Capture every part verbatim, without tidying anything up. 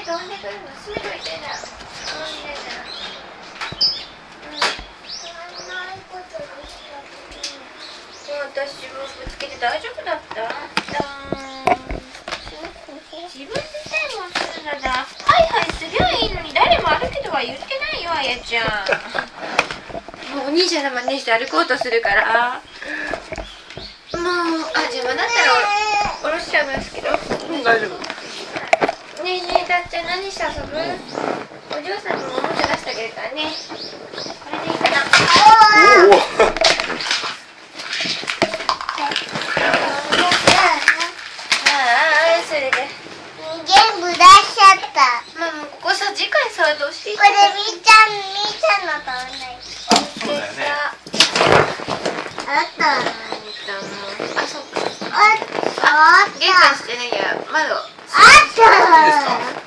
飛んでくるのすぐいてた。飛んでた。うん。私もぶつけて大丈夫だった？自分でさえもするのだ。はいはいすりゃいいのに誰も歩けとは言ってないよ、あやちゃん。もうお兄ちゃんの真似して歩こうとするから。もう、あ、邪魔だったら下ろしちゃいますけど。 うん、大丈夫。 ねえねえ、だっちゃん何して遊ぶ？お嬢さんにもおもちゃ出してあげるからね。これでいいかな。 おお。 ああ、それで。 全部出しちゃった。 まあ、もうここさ、次回さ、どうしていい？ これみーちゃん、みーちゃんのと同じ。 あ、そうだよね。 あった。 あ、そうか。 あった。 玄関してね、いや、窓。 あった。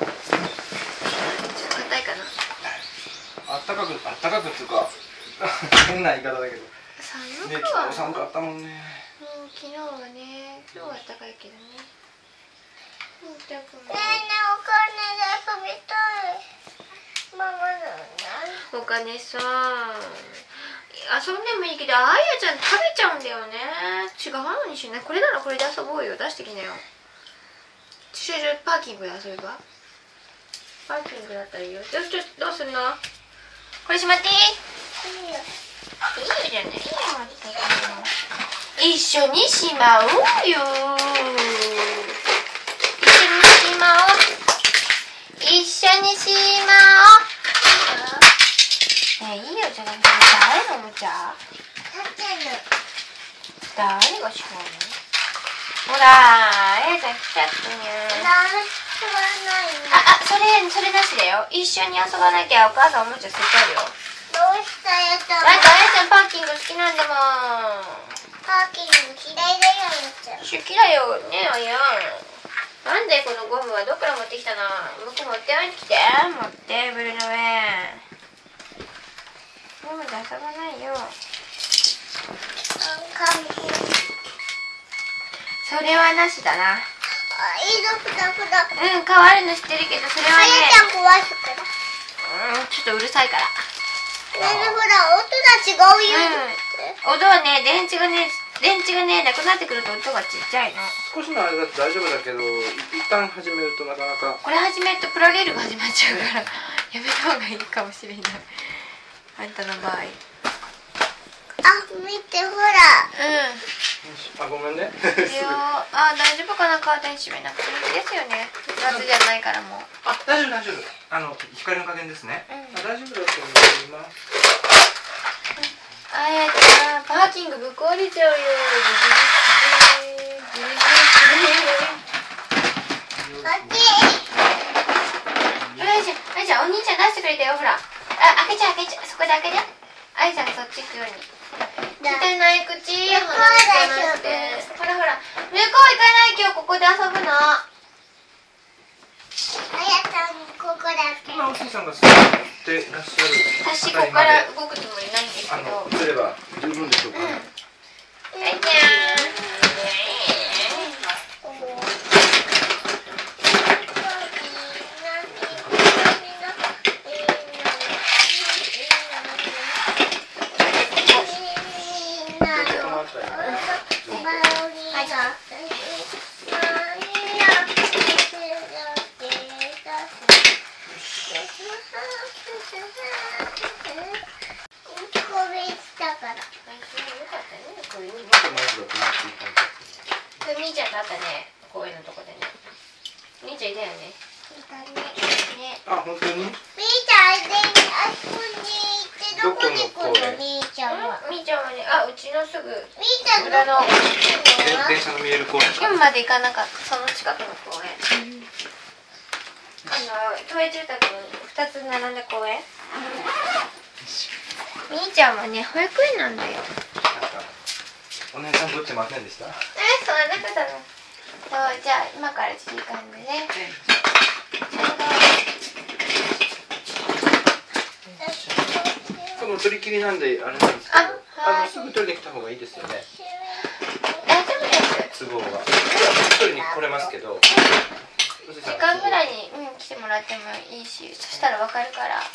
ちょっと硬いかな。 あったかく、あったかくっていうか変な言い方だけど。 寒ね、 くは寒かったもんね。 もう昨日はね、今日は暖かいけどね。もうたくも。 ねえねえ、お金で遊びたい。ママのお金さ、遊んでもいいけど、あやちゃん食べちゃうんだよね。違うのにしない。これならこれで遊ぼうよ。出してきなよ。駐車場パーキングで遊べば？パーキングだったらいいよ。どうしどうすんの？これしまっていい？いいよじゃないよ。一緒にしまおうよ。一緒にしまおう。一緒にしまおう。ねえ、いいよじゃなくて、誰のおもちゃ？誰がしまうの？ほら、あやちゃん来ちゃったね。あ、あ、それ、それなしだよ。一緒に遊ばなきゃお母さんおもちゃ捨てちゃうよ。 どうしたやつ？ だってあやちゃんパーキング好きなんだもん。 パーキング嫌いだよ、やつ。 好きだよね、あや。なんでこのゴムはどっから持ってきたの？向こう持っておいてきて。持って、ブルの上。ゴムで遊ばないよ。それはなしだな。 あ、いいぞ、ふだふだ。 うん、変わるの知ってるけど、それはね。 あやちゃん壊すから。 うん、ちょっとうるさいから。 ねえねえ、ほら、音が違うよ。 うん、音はね、電池がね、電池がね、なくなってくると音がちっちゃいの。 少しのあれだって大丈夫だけど、一旦始めるとなかなか。 これ始めるとプラレールが始まっちゃうから、やめた方がいいかもしれない。あんたの場合。 あ、見て、ほら。 うん。 あ、ごめんね。 いやあ、大丈夫かな、カーテン閉めなくていいですよね。夏じゃないからもう。 あ、大丈夫大丈夫。あの光の加減ですね。 うん、 あ、大丈夫だと思います。 あやちゃん、パーキングぶっ壊れちゃうよ。ギリギリギリギリギリ。 こっち。 あやちゃん、あやちゃん、お兄ちゃん出してくれたよ、ほら。あ、開けちゃう開けちゃう、そこで開けて。あやちゃんそっち行くように。汚い口。ほらほら、向こう行かない、今日ここで遊ぶの。 あやちゃん、ここだけ。 今おじいさんが座ってらっしゃる。 私ここから動くつもりないんですけあど。 の、すれば十分でしょうか。 うん。あやちゃん。兄ちゃんと会ったね、公園のとこでね。兄ちゃんいたよね。ね。 あ、本当に？ みーちゃん、あそこに行ってどこに来るの？みーちゃんは。 みーちゃんはね、あ、うちのすぐみーちゃん裏の電車の見える公園。 今まで行かなかった、その近くの公園。あの都営住宅の二つ並んだ公園。みーちゃんはね、保育園なんだよ。 お姉さんどっちませんでした？ え、そんなことない。そう、じゃあ今から時間でね。 この取り切りなんであれなんですけど、あのすぐ取りに来た方がいいですよね。 大丈夫です。 都合が取りに来れますけど、 時間ぐらいに、うん、来してもらってもいいし、そしたらわかるから。あ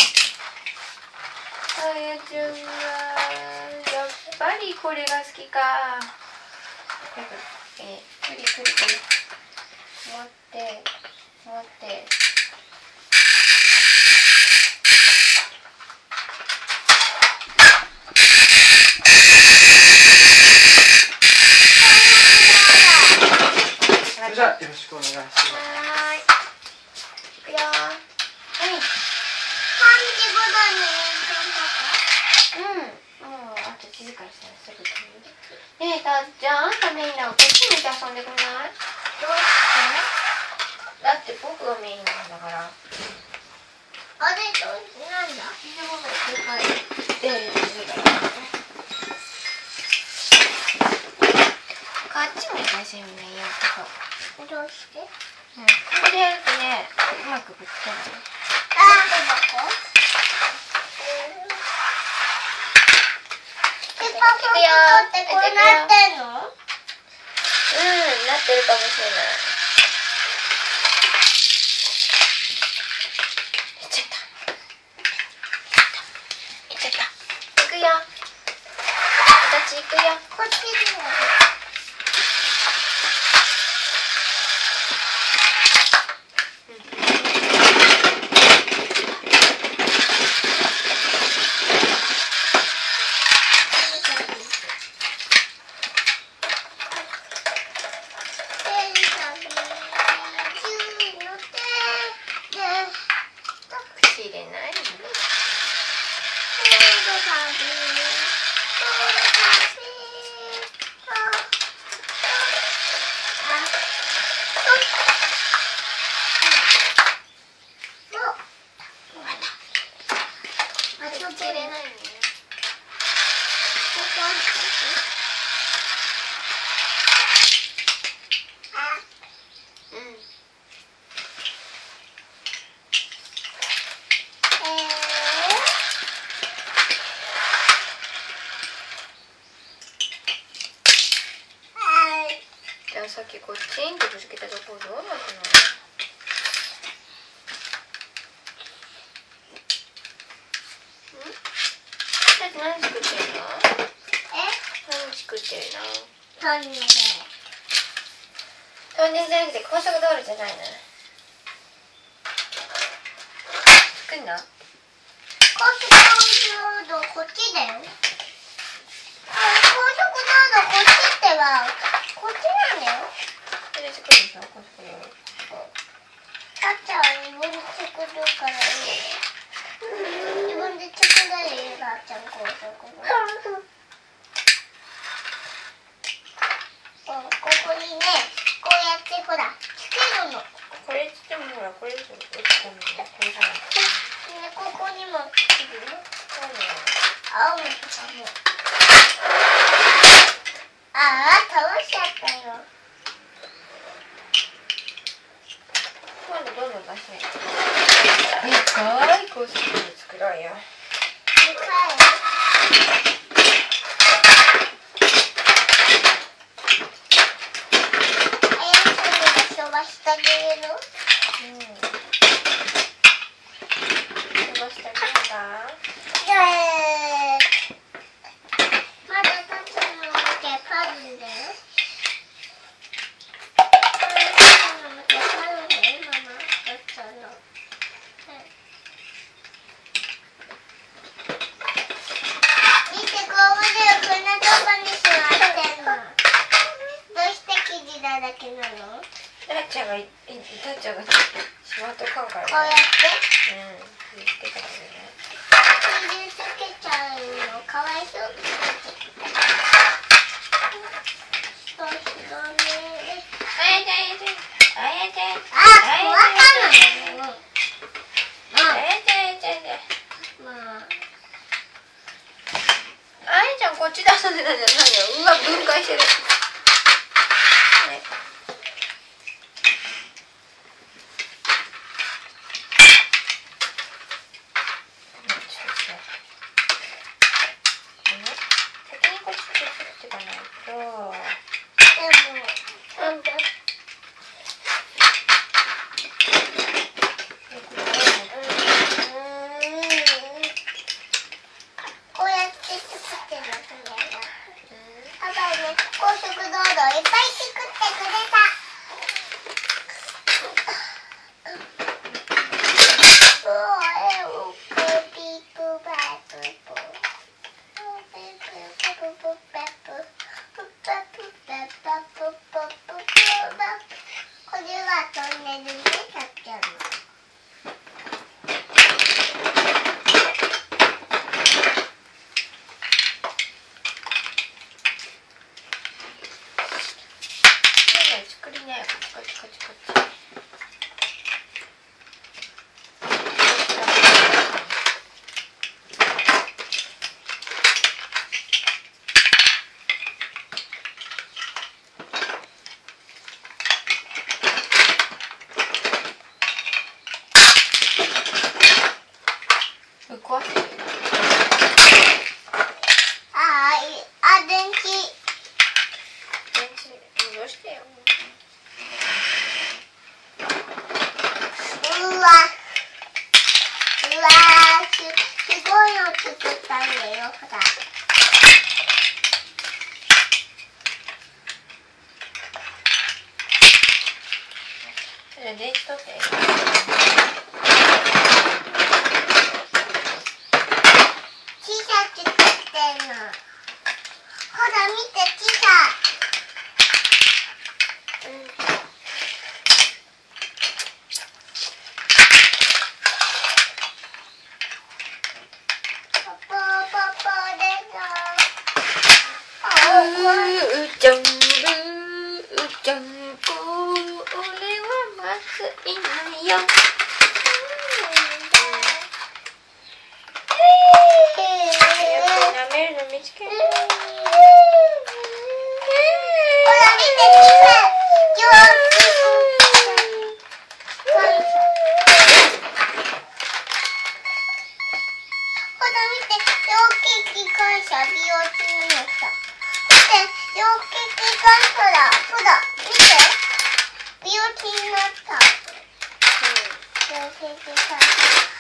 やちゃんがやっぱりこれが好きか。えー、くりくりくり持って持ってじゃあよろしくお願いします。 はーい。いくよー。はい。 さんじごどにうん。もうあと静かにしたらすぐ決める。ねえ、たっちゃん、あんたメインなのこっち向いて遊んでくんない？ どうしてだって僕がメインなんだから。 あれどうしてなんだでもね、これからで、こっちも大丈夫ね、やるどうしてうん、ここでやるとね、うまくぶっつけない。 あー、ここえ、パパってこうなってんの？ うん、なってるかもしれない。いっちゃった。いっちゃった。いくよ。形いくよ。 こっちにも。 口入れないの？口入れないのね。うん。じゃあさっきこっちんとぶつけたところどうなったの？だって何作ってるの？何作ってるの？ トンネル。 トンネルじゃなくて高速道路じゃないの？作んの？ 高速道路こっちだよ。あ、高速道路こっちってばこっちなんだよ。 それ作るでしょ、高速道路。 たっちゃんは自分で作るからいい。自分で作るでいいたっちゃん高速道路。ここにね、こうやってほらつけるの。 これつってもほら、これつってもこれつってもこれじゃない。 ね、ここにもつけるよ。青も赤も。ああ、倒しちゃったよ。 今度どんどん出して。でかい高速道路作ろうよ。 でかい。飛ばしてあげるの？ うん。飛ばしてあげるんだ。 イエーイ。まだたっちゃんの見てパズルだよ。たっちゃんの見てパズルだよ、ママ。たっちゃんの。見て、こう腕をこんなとこに座ってんの。どうして生地だらけなの？ たっちゃんがい、いたっちゃんがしまっとかんからね。 こうやってうん、見つけたからね。 生地つけちゃうのかわいそう。そうしようね。 あやちゃん、あやちゃん。あやちゃん。 あ、わかんない。 あやちゃん、あやちゃんで。 まあ。 あやちゃんこっちで遊んでたんじゃないよ。うわ、分解してる。ね。 だ。 電池取って。 小さく作ってんの。ほら見て小さい。うん。パパパパでさ。あ、 うーちゃん、うーちゃんこ、俺はまずいないよ。舐めるの見つける。 ほら見て小さい。よほら見て、大きい機関車、美容室のさ。見て、大きい機関車だ。ほら、見て。美容室になった。大きい機関車。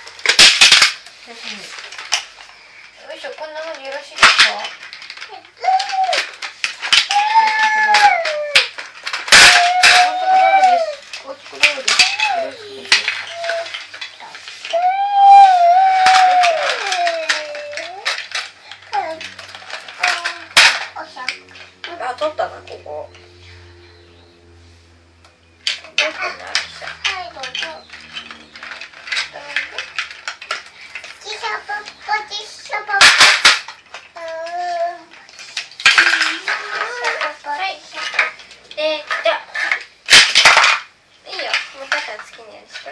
よいしょ、こんな風によろしいですか？高速道路です。高速道路です。よろしいでしょうか？あ、取ったな、ここ。どうしたんだ、アキさん。 はい、どうぞ。ちしゃぱっぱ、ちしゃぱっぱ。 はい。できた。いいよ、もうちょっと好きにやるして。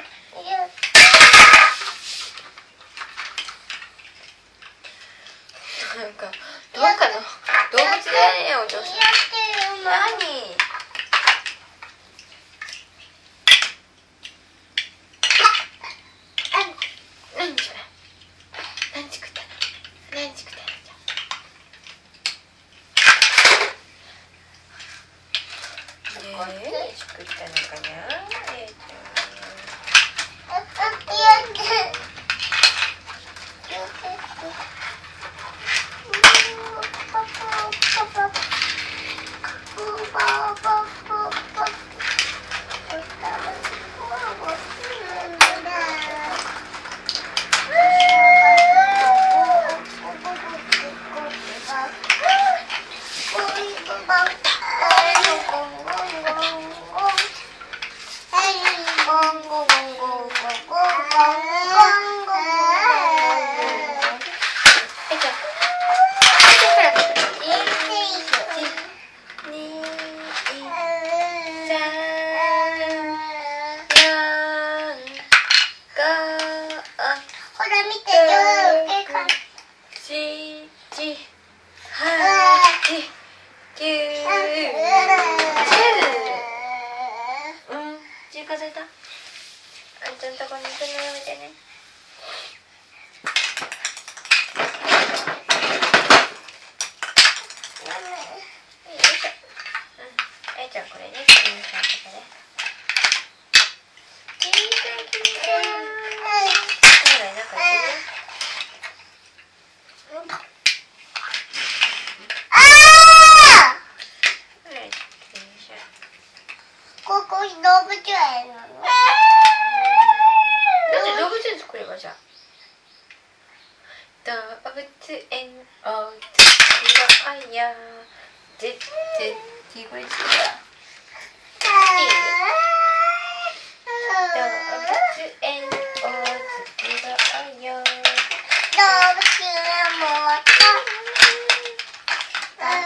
なんか、どうかの動物だね、お嬢さん。何？何それ？何作ったの？何作ったの？じゃあ。ねえ、作ったのかな？えーちゃん。数えた？あんちゃんとこに行くのやめてね。よいしょ。うん。あいちゃんこれね、キリンさんとかね。キリンさん、キリンさん。そうだよ、中行ってね。うん。 あー！ はい、よいしょ。 ここ動物園なの？ だって動物園作ればじゃあ。動物園お月がやぜぜってこれ作ったいい？動物園お月がや動物園もあった動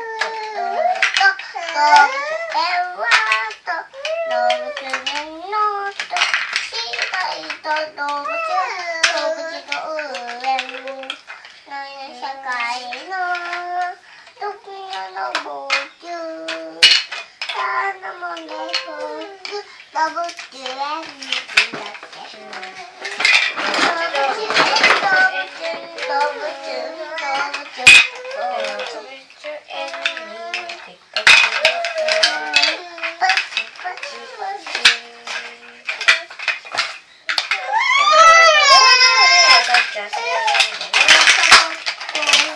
物園はと動物園のと白いと動物動物の上世界の時の動物あのもね動物園になって動物動物動物動物じゃあそれをやるんだね。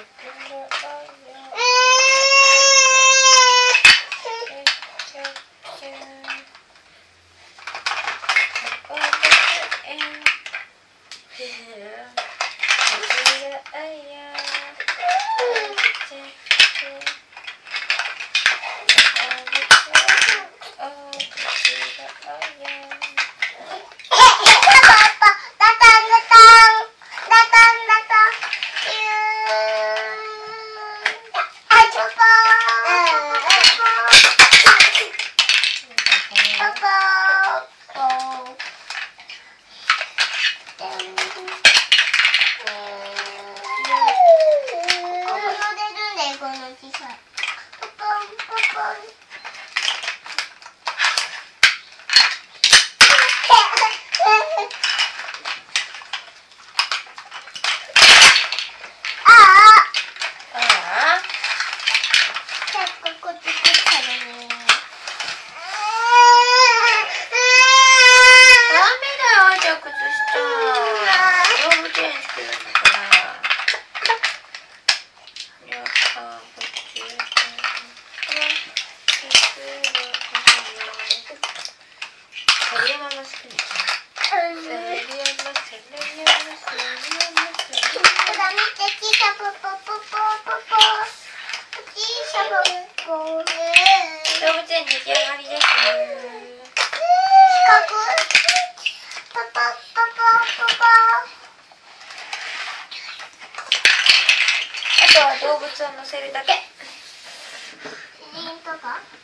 動物を乗せるだけ。 キリンとか？ うん。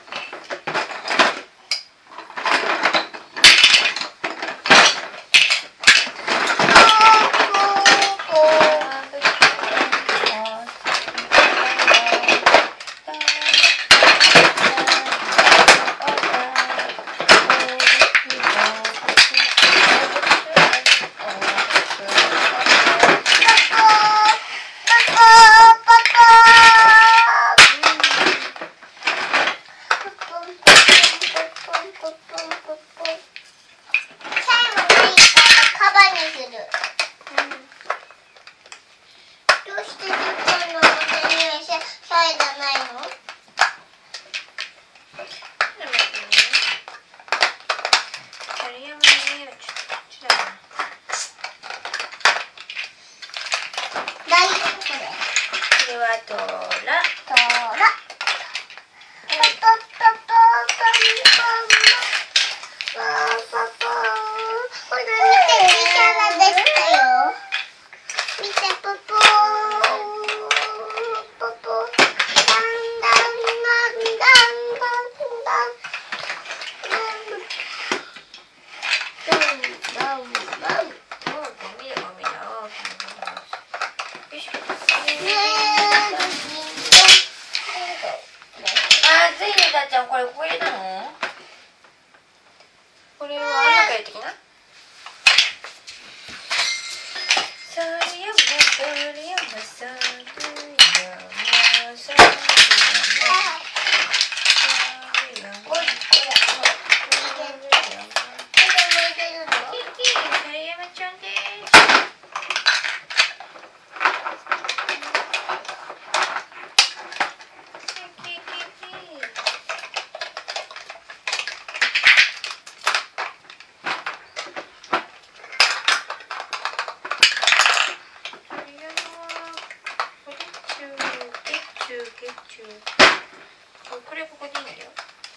これここでいいんだよ。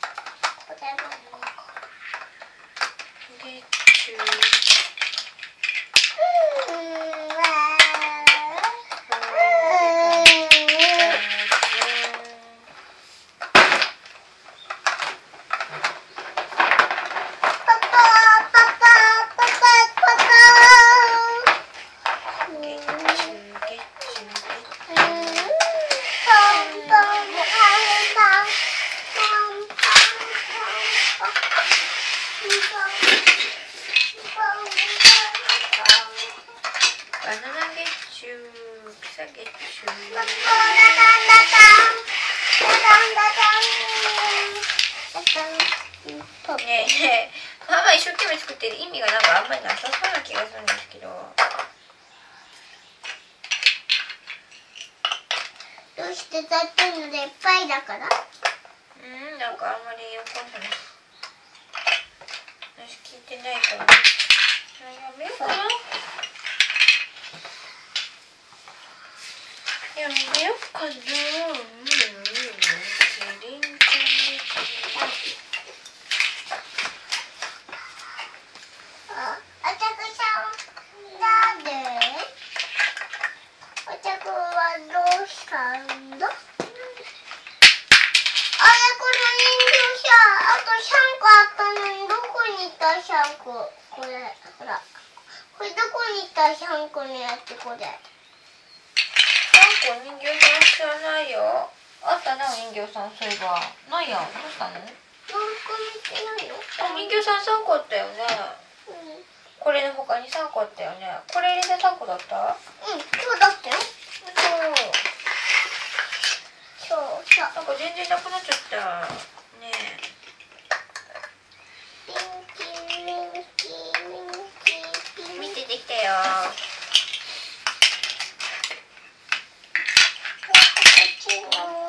ねえ、ママ一生懸命作ってる意味がなんかあんまりなさそうな気がするんですけど。 してたっていうのでいっぱいだから。 うん、なんかあんまりよくわかんない。私聞いてないから。やめようかな。やめようかな。うん、キリンちゃんです。 あ、お茶くさんだね。お茶くはどうしたんだ。あれ、この人形さ、あとさんこあったのにどこに行ったさんこ。これ、ほら。これどこに行ったさんこのやつ、これ。 さんこお人形さん知らないよ。あったな、お人形さん、そういえば。ないやん、どうしたの？ どこ見てないの？ お人形さんさんこあったよね。 うん。 これの他にさんこあったよね。これ入れてさんこだった？ うん、そうだったよ。 そう。 そうそう。 なんか全然なくなっちゃった。ねえ。 ピンキーミンキーミンキーピン。 見てできたよ。 こっちの。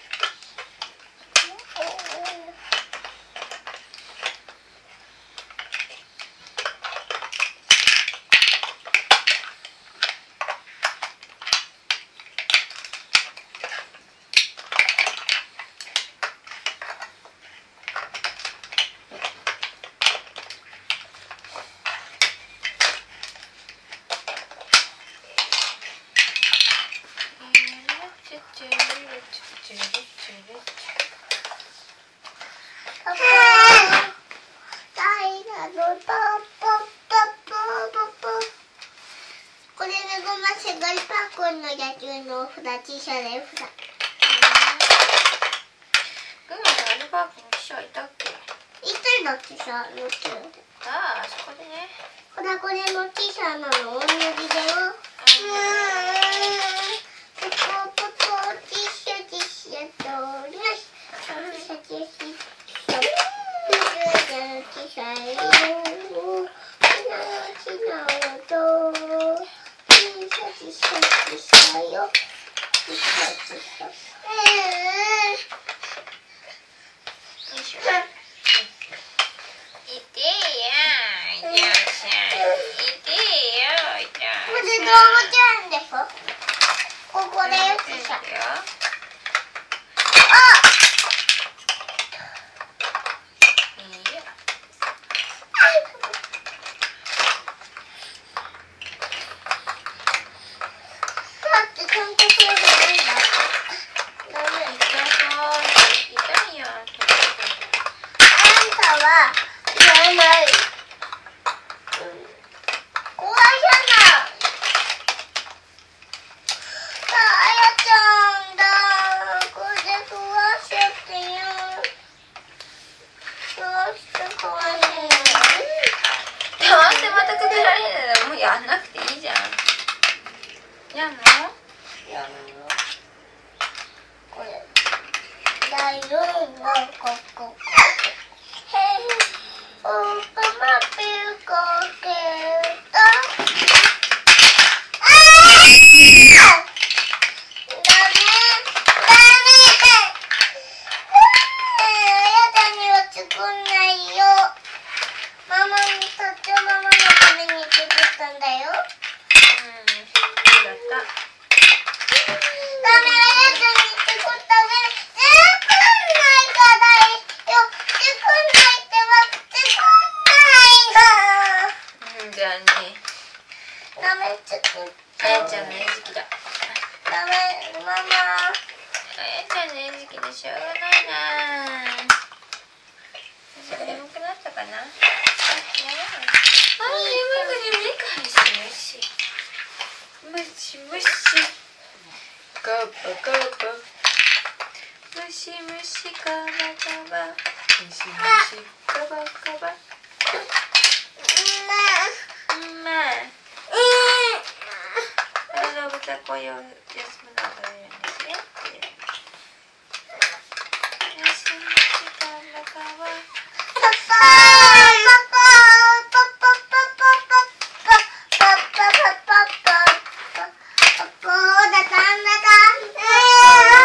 これでごませがりパンコンの野球の札小さな札。 グマさん、アルバークに記者いたっけ？ いつだってさ、乗ってる。 ああ、あそこでね。 ほら、これの小さなのおんなじだよ。うーん。ポポポポティッシュティッシュとなし。ティッシュティッシュ。小さいよ。ちなのと。ティッシュティッシュティッシュよ。ティッシュティッシュ。 よいしょ。いてえや。いてよさ。いてえよ。いてよさ。 これ動物園でしょ。ここだよ、ちさ。あ。 やんなくていいじゃん。やんの？ やんの。これ。だよ、なんかここ。へい、おかまぴゅこけた。ああ！ダメ、ダメ。やだには作んないよ。ママにとってママのために作ったんだよ。うん、 そうだった。 ダメ、やだに作った上で作んないからよ。作んないってば作んないの。 うん、じゃあね。 ダメ、作った。 あやちゃんの餌食だ。 ダメ、ママ。 あやちゃんの餌食でしょうがないな。眠くなったかな。あ、眠く眠いか。ムシムシムシガバガバムシムシガバガバムシムシガバガバ。うんまこの動物はこういう休むのが食べるんですね。ムシムシガバガバ。 パパパパパパパパパパパパパパパパパだかんだかん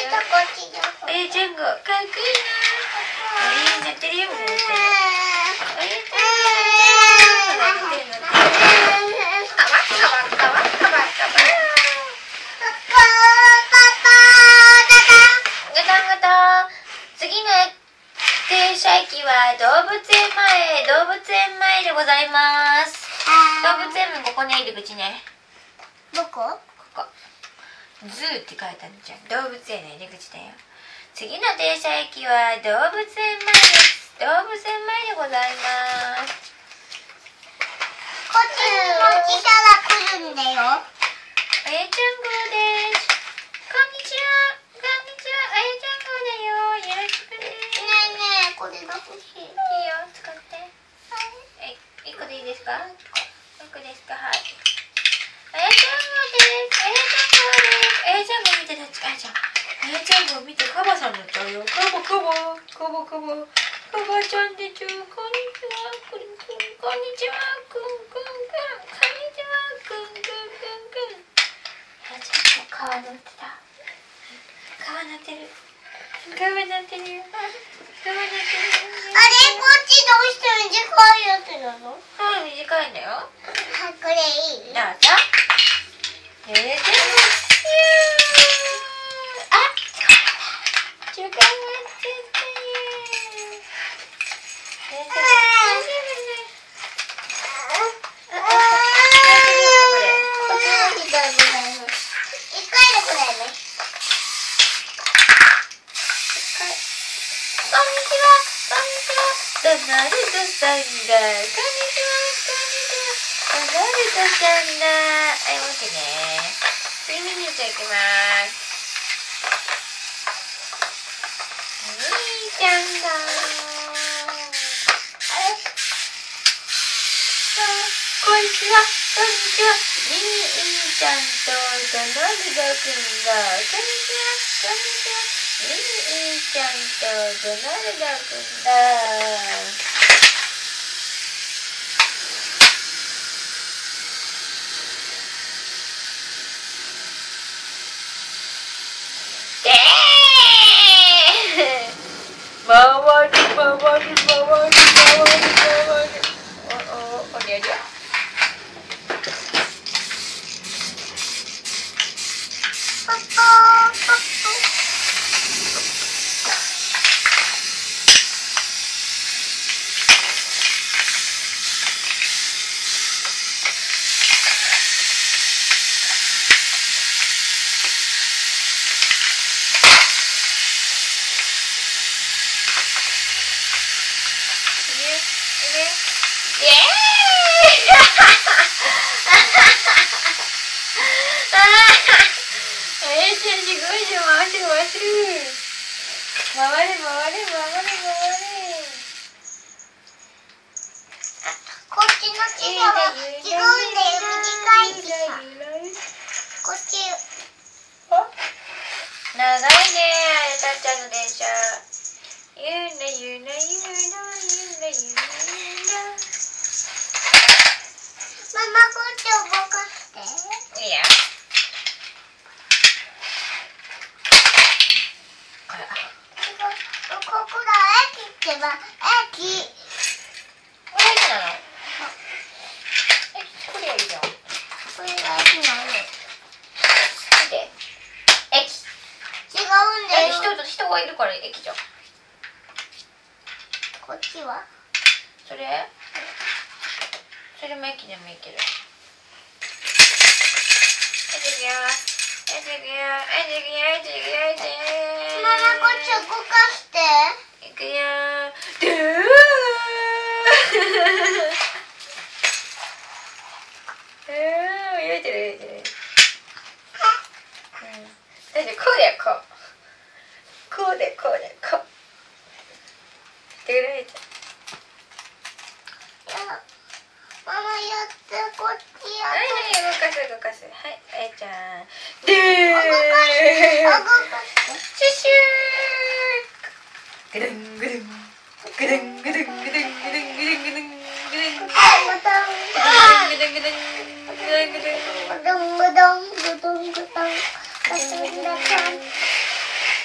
とこっちの方。 あやちゃんがかっこいいな。あやなってるよ。なってる。あやちゃんがなってる。なってる。かわかわかわかわかわ。ガタンガタン。次の停車駅は動物園前、動物園前でございます。動物園もここね、入り口ね。 どこ？ ここ。ズーって書いてあるじゃん。動物園の入り口だよ。次の停車駅は動物園前です。動物園前でございます。 こっちにも汽車が来るんだよ。 あやちゃん号です。こんにちは。こんにちは。あやちゃん号だよ。よろしくね。 ねえねえ、これが欲しい。 いいよ、使って。はい。いっこでいいですか？いっこですか？はい。あやちゃん号です。あやちゃん号です。あやちゃん号見てたち。あやちゃん。あやちゃん号見て、カバさんになっちゃうよ。カバカバ。カバカバ。カバちゃんでちゅ。こんにちは。くんくん。こんにちは。くんくんくん。こんにちは。くんくんくんくん。あやちゃんも川乗ってた。川乗ってる。川乗ってるよ。川乗ってるよ。 あれ、こっちどうして短いやつなの？ はい、短いんだよ。 あ、これいい？ どうぞ。ゆうちゃんも。あ、時間がっちゃったよ。ゆうちゃんも。あ、あ、 こっちの人はございます。一回でこれね。 こんにちは。こんにちは。ドナルドさんだ。こんにちは。こんにちは。ドナルドさんだ。はい、もう一回ね。スリーミニットいきます。兄ちゃんだ。こんにちは。こんにちは。兄ちゃんとドナルドくんだ。こんにちは。こんにちは。兄ちゃんとドナルドくんだ。でー回る回る回る回る回る。おおおりゃりゃ。 ポッポーポッポー。 回れ回れ回れ回れ。 こっちの汽車は違うんだよ。短い汽車。こっち。 長いね、あやたっちゃんの電車。ゆらゆらゆらゆらゆら。 ママ、こっちを動かして。 いいや。これ。 ここだ、駅ってば、駅。 これ駅なの？駅、これいいじゃん。 これが駅なの。 見て。駅。 違うんだよ。 人と人がいるから駅じゃん。 こっちは？ それ？それも駅でもいいけど。えじぎゃえじぎゃえじぎゃえじぎゃえじぎゃ。 ママ、こっち動かして。 いくよー。ドゥー。うん、泳いでる泳いでる。うん。大丈夫、こうだよこう。こうでこうでこう。してくれちゃう。 ママやって、こっちやはいって。 はい、動かす動かす。はい、あやちゃん。でー。 動かして。 シュシュー。ぐるんぐるん。ぐるんぐるんぐるんぐるんぐるんぐるんぐるん。 ボタン。 ぐるんぐるんぐるんぐるんぐるんぐるん。 ボタンボタンボタンボタンボタンボタン。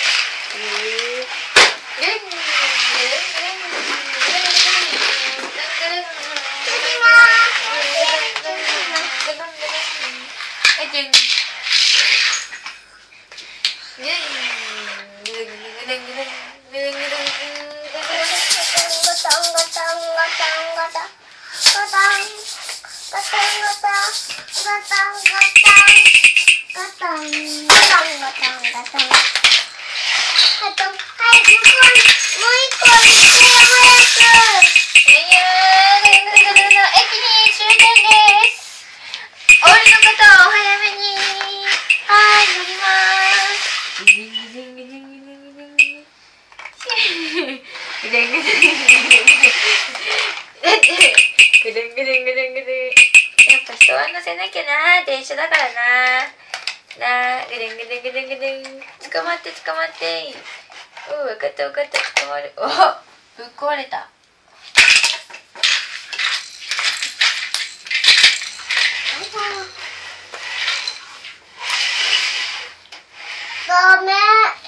電車だからな。なあ、ぐでんぐでんぐでんぐでん。捕まって捕まって。うん、分かった分かった。捕まる。お、ぶっ壊れた。 ダメ。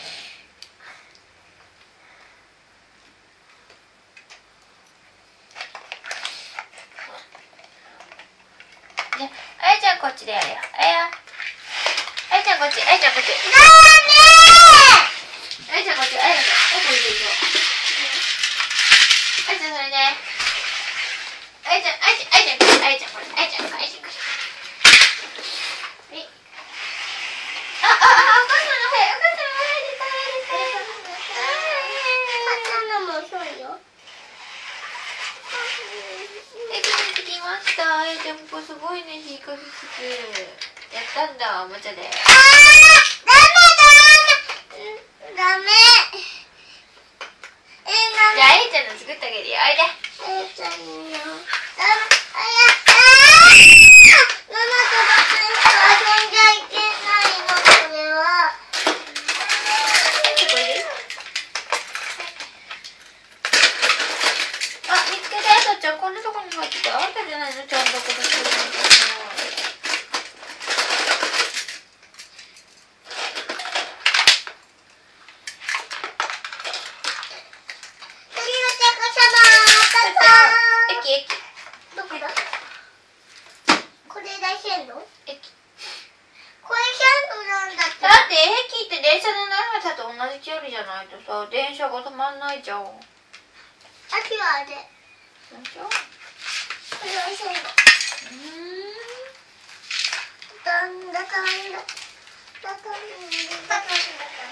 じゃあ、あやちゃんこっちでやるよ。あや。あやちゃんこっち、あやちゃんこっち。 ダメ。 あやちゃんこっち、あやちゃん。あやちゃんこっち。あやちゃんそれで。あやちゃん、あやちゃん、あやちゃんこっち、あやちゃんこっち、あやちゃんこっち、あやちゃんこっち。あ、あ、あ、お母さんの早い、お母さんの早いです、早いです、早いです。 肩のも遅いよ。 え、帰ってきました。あやちゃんここすごいね、ひいかずつつ。やったんだ、おもちゃで。 あー、ダメダメ。ダメ。え、 じゃあ、あやちゃんの作ってあげるよ。おいで。 あやちゃんの。ダメ。あや、あー、ママと僕と遊んじゃいけないの、これは。 これで。あ、見つけた。あさちゃん、こんなとこに入ってた。あんたじゃないの、ちゃんとこれ作ってたの。駅駅どこだ？これだけの？ 駅これキャンドルなんだって。 だって駅って電車の長さと同じ距離じゃないとさ、電車が止まんないじゃん。 秋はあれ。 でしょ？ これは線路。 うーん。 だんだかんだ。だかんだかんだかん。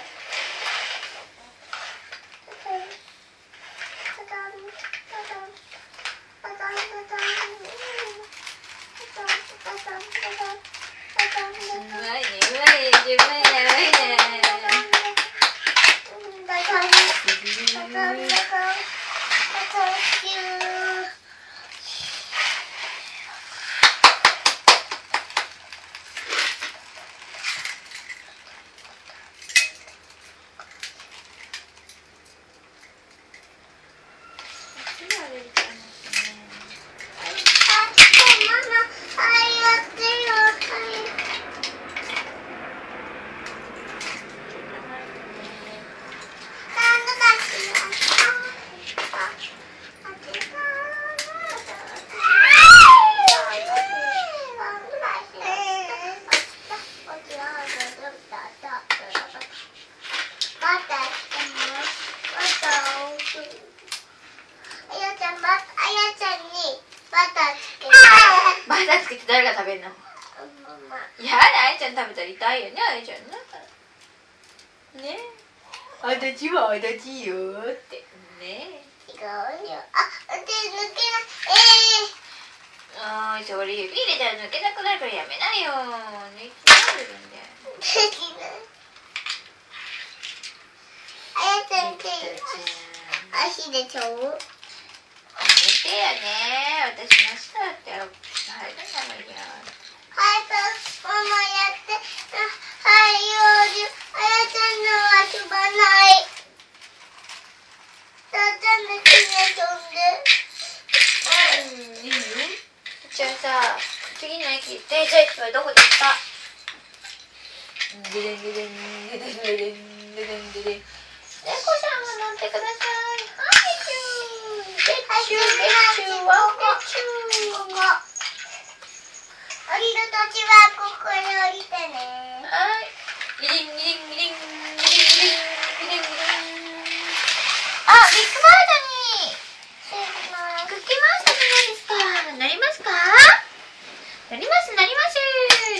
うまいね、うまいね、うまいね、うまいね。バターつけて誰が食べるの？やだ、あいちゃん食べたら痛いよね、あいちゃんね。ね。あたちはあたちよってね。 違うよ。あ、で抜けない。 あー、それ指入れたら抜けなくなるからやめなよ。抜いてなんでるんだよ。 できない。あやちゃん手足でちょう。 やめてよね。 私の下だったら入れないもんや。 はい、ママやって。はい、ようあやちゃんのは遊ばない。たーちゃんだけに遊んで。 うん、いいよ。じゃあさ、次の駅停車駅はどこですか？ででんででんででんででんででんででん。猫さんが乗ってください。はいチュー。ゲッチューゲッチューワンゲッチュー。 ここ。降りるときはここに降りてね。 はい。ギリンギリンギリンギリンギリンギリンギリン。あ、ビッグバードにクッキーマンスターじゃないですか。乗りますか？乗ります乗ります。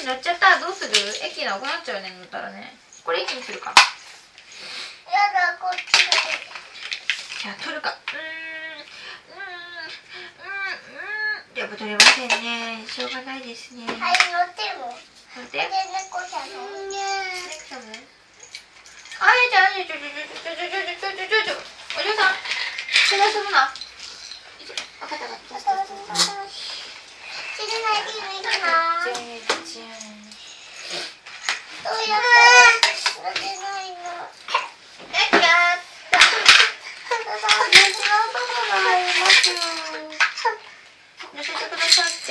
乗っちゃったらどうする？駅なくなっちゃうね、乗ったらね。これ駅にするか。 やだ、こっちだ。 じゃあ取るか。うーんうーんうーんうーん。やっぱ取れませんね。しょうがないですね。 はい、乗っても。 乗って。 で、猫ちゃんも。 うんね。猫さんも。あやちゃん、ちょちょちょちょちょちょちょちょちょちょ。お嬢さん、それ遊ぶな。わかったわかった。 知らないでもいいかな。 じゃんじゃん。 どうやったら乗れないの。 えきゃー。私のパパが入りますよ。乗せてくださって。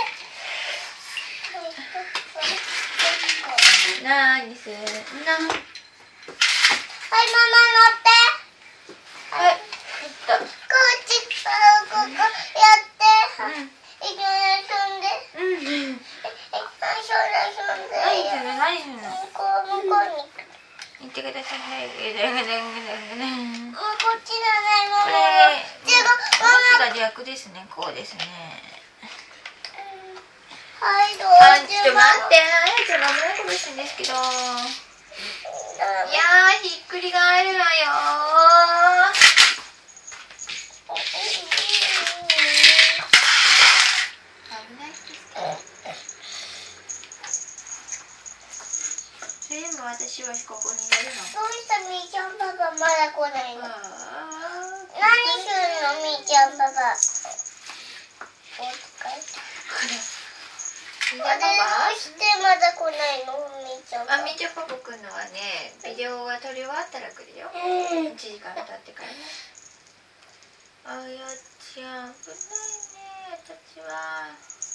なーにするな。 はい、ママ乗って。 はい。 こっちからここやって。いきなり遊んで。 うん。うん。 え、遊んで遊んで。 何する何するの。 向こう向こうに。 行ってください。はい。ぐでんぐでんぐでんぐでん。 もうこっちじゃないマこマ。 れ。 違う、ママ。 こっちが逆ですね。こうですね。 はい、どうあ、 ぞ。 ちょっと待って。あやちゃん危ないことしてんですけど。いやー、ひっくり返るわよー。危ないですけど。それでも私はここに寝るの。 どうしたみーちゃんパパまだ来ないの。 あー。 何するのみーちゃんパパ。お疲れ。 みんあれどなパうしてまだ来ないのみーちゃんパパ。あ、 パ。 みーちゃんパパくんのはね、ビデオが撮り終わったら来るよ。いちじかん経ってからね。あやちゃん、危ないね、私は。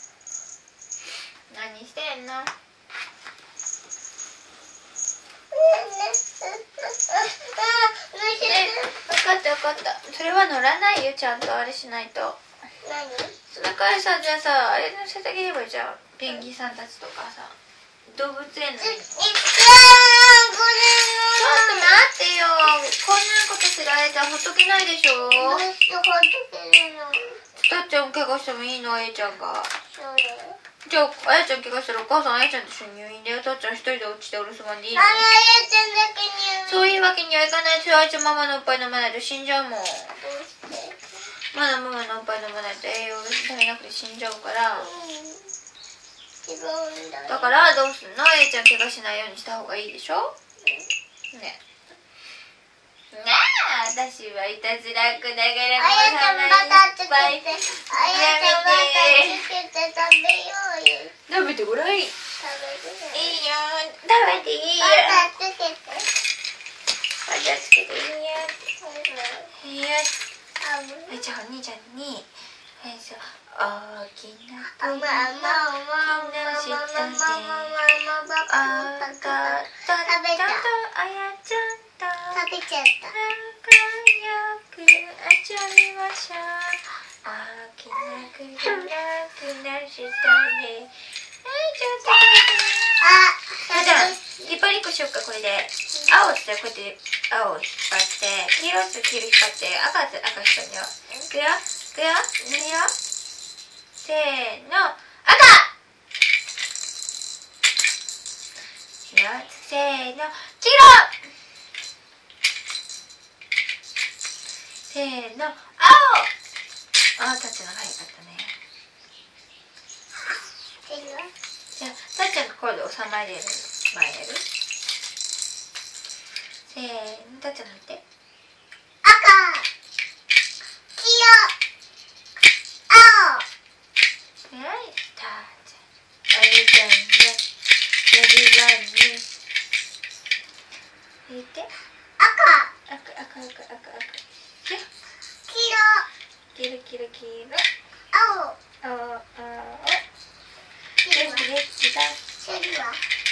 何してんの？分かった分かった。それは乗らないよ、ちゃんとあれしないと。 何？ その代わりさ、じゃあさ、あれ乗せてあげればいいじゃん。ペンギンさんたちとかさ、動物園の。ちょっと待ってよ。こんなことするあやちゃんほっとけないでしょ。 どうしてほっとけるの？ たっちゃん怪我してもいいの、あやちゃんが。 そうだよ。 じゃあ、あやちゃん怪我したらお母さんあやちゃんと一緒に入院だよ。たっちゃん一人で落ちてお留守番でいいの？ あのあやちゃんだけに言う。 そういうわけにはいかないですよ。あやちゃんママのおっぱい飲まないと死んじゃうもん。 どうして？ まだママのおっぱい飲まないと栄養食べなくて死んじゃうから。 うん。違うんだよ。 だからどうすんの？あやちゃん怪我しないようにした方がいいでしょ？ね。ねえ、私はいたずらっ子だからあやちゃんバターつけて。あやちゃんバターつけて食べようよ。 食べてごらん。いいよ。 食べる。 食べていいよ。 バターつけて。 バターつけていいよ。いいよ。 あ、もう。 じゃあお兄ちゃんに大きなあまあまあまあまあまあまあまあまあまあまああがとあやちゃんと食べちゃった仲良く遊びましょう。大きなくなくなしたね。はい、ちょっとあ、 じゃあリパリッコしよっか。これで青ってこうやって青を引っ張って黄色って黄色引っ張って赤って赤引っ張るよ。いくよいくよ塗るよ。せーの赤。せーの黄色。せーの青。あー、たっちゃんのが早かったね。じゃあたっちゃんがこれで収まれる前やる。せーの、たっちゃん塗って赤黄色青キラキラ。 青。 あああ。 シルは。 レッツだ。 シルは。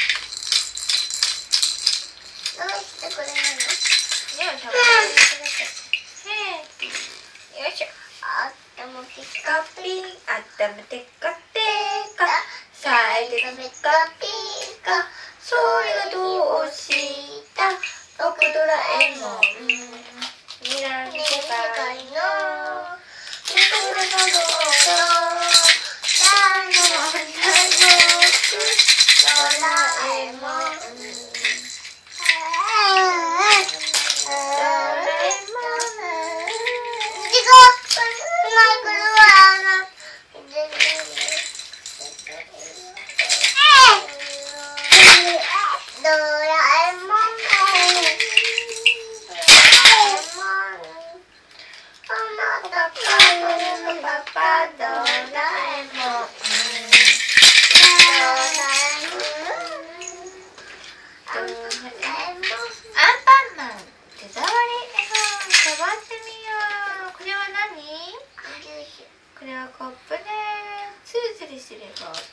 どうしてこれなの？ ねえ、多分よいしょ。 あったもピピカカピン、あっためてかてか。さえてかピカピカ。それがどうした僕ドラえもん。未来の世界の。僕ドラえもん。 だドラえもん。 これはコップね。ツルツルしてるコップ。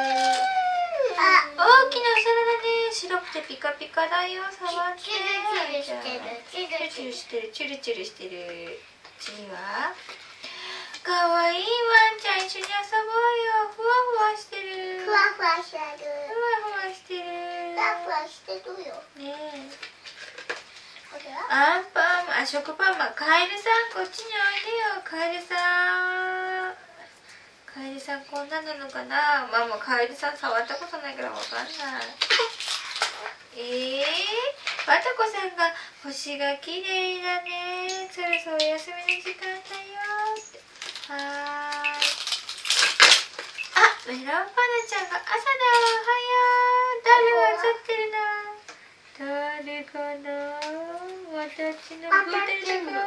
大きなお皿だね。白くてピカピカだよ。触って。 チュルチュルしてる。 チュルチュルしてる。チュルチュルしてる。次はかわいいワンちゃん、一緒に遊ぼうよ。ふわふわしてる。 ふわふわしてる。 ふわふわしてる。 ふわふわしてるよ。 ねえ。 これは？ アンパンマン、あ、食パンマン、カエルさん、こっちにおいでよ。カエルさん。カエルさん、こんななのかな。ママ、カエルさん触ったことないからわかんない。えー、バタコさんが星がきれいだね。そろそろ休みの時間だよって。はーい。あ、メロンパナちゃんが朝だ。おはよう。誰が映ってるな。誰かな。私のブテルが。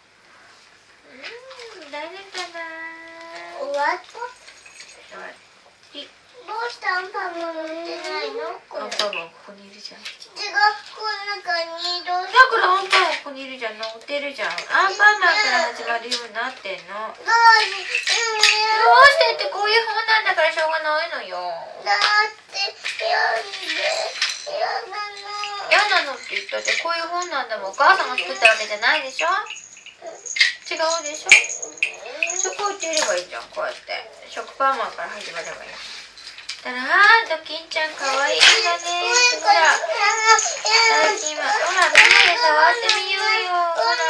うん、誰かな。 終わった？ 終わり。 どうしてアンパンマン乗ってないの？これ。 アンパンマンここにいるじゃん。 違う、この中に移動だからアンパンマンここにいるじゃん。乗ってるじゃん。アンパンマンから始まるようになってんの。 どうしどうしてってこういう本なんだからしょうがないのよ。 だって読んで嫌なの。 嫌なのって言ったってこういう本なんだもん。お母さんが作ったわけじゃないでしょ。違うでしょ。そこ置いていればいいじゃん。こうやって食パンマンから始まればいい。だからあードキンちゃんかわいいんだね。ほら最近はほらみんなで触ってみようよ。ほら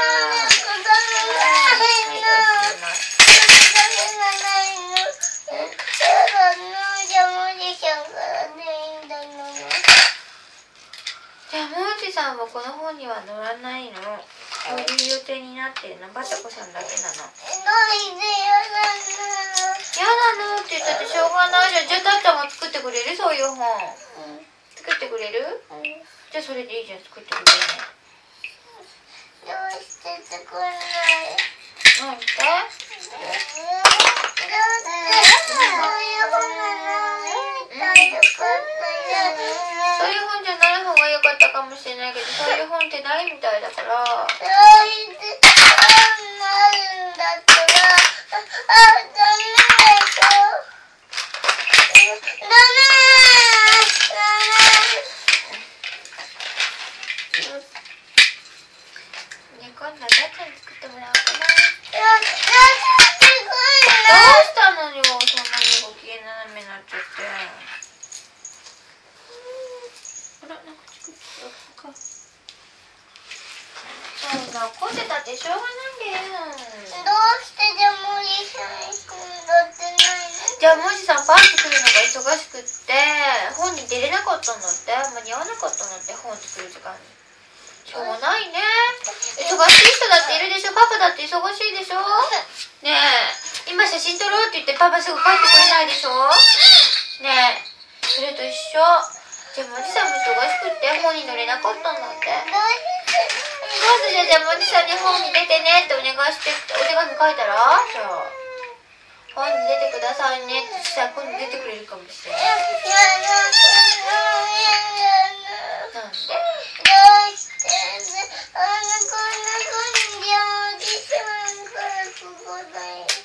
はいおしまい。ジャムおじさんはこの本には載らないの。こういう予定になってるの。バタコさんだけなの。嫌なのって言ったってしょうがないじゃん。じゃあたっちゃんが作ってくれる？そういう本作ってくれる？じゃあそれでいいじゃん。作ってくれるどうして作らない？ の。なんで？ だってそういう本がないみたいだからそういう本じゃない方が良かったかもしれないけど、そういう本ってないみたいだから。 そういう本があるんだったら、あ、ダメでしょ。ダメね、今度はたっちゃんに作ってもらおうかな。 ダメだってくどうしたのよ、そんなにご機嫌斜めになっちゃって。あら、なんかチクッとか。そうだ、怒ってたってしょうがないんだよ。 どうしてジャムおじさんくんだってないの？ じゃあ、もじさんパン作るのが忙しくって、本に出れなかったんだって。間に合わなかったんだって、本作る時間に。しょうがないね。忙しい人だっているでしょ。パパだって忙しいでしょ。ねえ、今写真撮ろうって言ってパパすぐ帰ってこれないでしょ。ねえ、それと一緒。じゃあ、もじさんも忙しくって本に乗れなかったんだって。 どうしてまずじゃあ、じゃあもじさんに本に出てねってお願いして、お手紙書いたら、じゃあ本に出てくださいねってしたら今度出てくれるかもしれない。なんで？ どうしてあのこんな子にジャムおじさんからここだよ。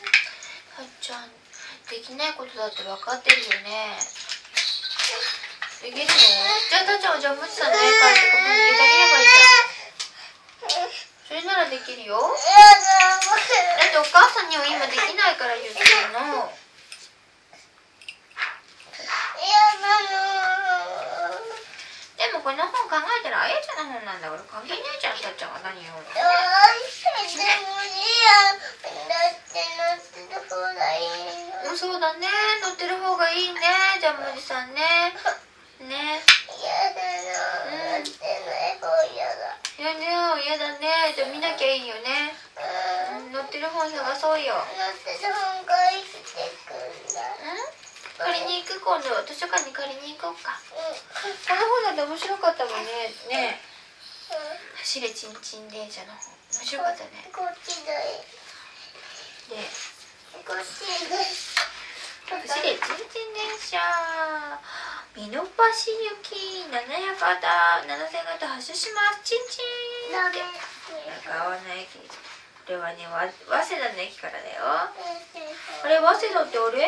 たっちゃんできないことだって分かってるよね。できるの？じゃあたっちゃんはじゃあむちさんの絵描いてここに入れてあげればいいじゃん。それならできるよ。だってお母さんには今できないから言ってるの。でもこの本考えたらあやちゃんの本なんだから関係ないじゃん。たっちゃんが何言うの。そうだね、乗ってる方がいいね。じゃあむじさんね。ね。嫌だな。うん。嫌だよ、嫌だね。じゃあ見なきゃいいよね。うん、乗ってる本探そうよ。乗ってる本が生きてくんだ。うん？借りに行く、今度図書館に借りに行こうか。うん、この本だって面白かったもんね。ね。うん、走れちんちん電車の本面白かったね。こっちだよ。で、こっちです。走れちんちん電車。美濃橋行きななやかだななせん型発車します。チンチンって中尾の駅。これはね、わ早稲田の駅からだよ。あれ、早稲田ってあれ？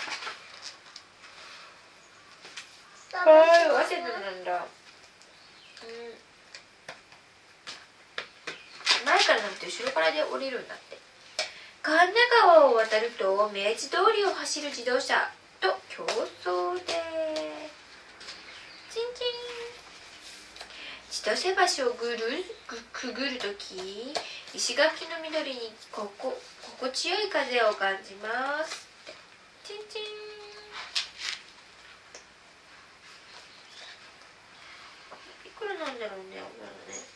はい、早稲田なんだ。うん、前からじゃなくて後ろからで降りるんだって。神田川を渡ると明治通りを走る自動車と競争でチンチン。千歳橋をぐるぐくぐるとき石垣の緑にここ心地よい風を感じます。チンチン。いくらなんだろうね、これね。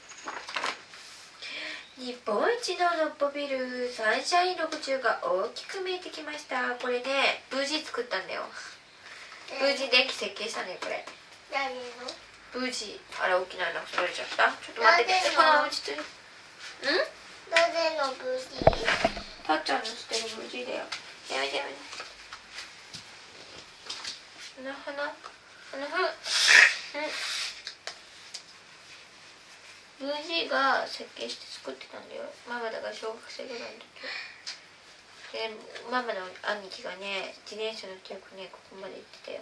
日本一ののっぽビルサンシャインろくじゅうが大きく見えてきました。これね、ブージー作ったんだよ。ブージー電気設計したね、これ。誰の？ブージー。あら、大きな穴取られちゃった。ちょっと待ってて、このうちと。ん？誰のブージー？たっちゃんの知ってるブージーだよ。やめてやめて。なはな。あのふ。うん。ブージーが設計して作ってたんだよ。ママだから小学生ぐらいの時。で、ママの兄貴がね、自転車乗ってよくね、ここまで行ってたよ。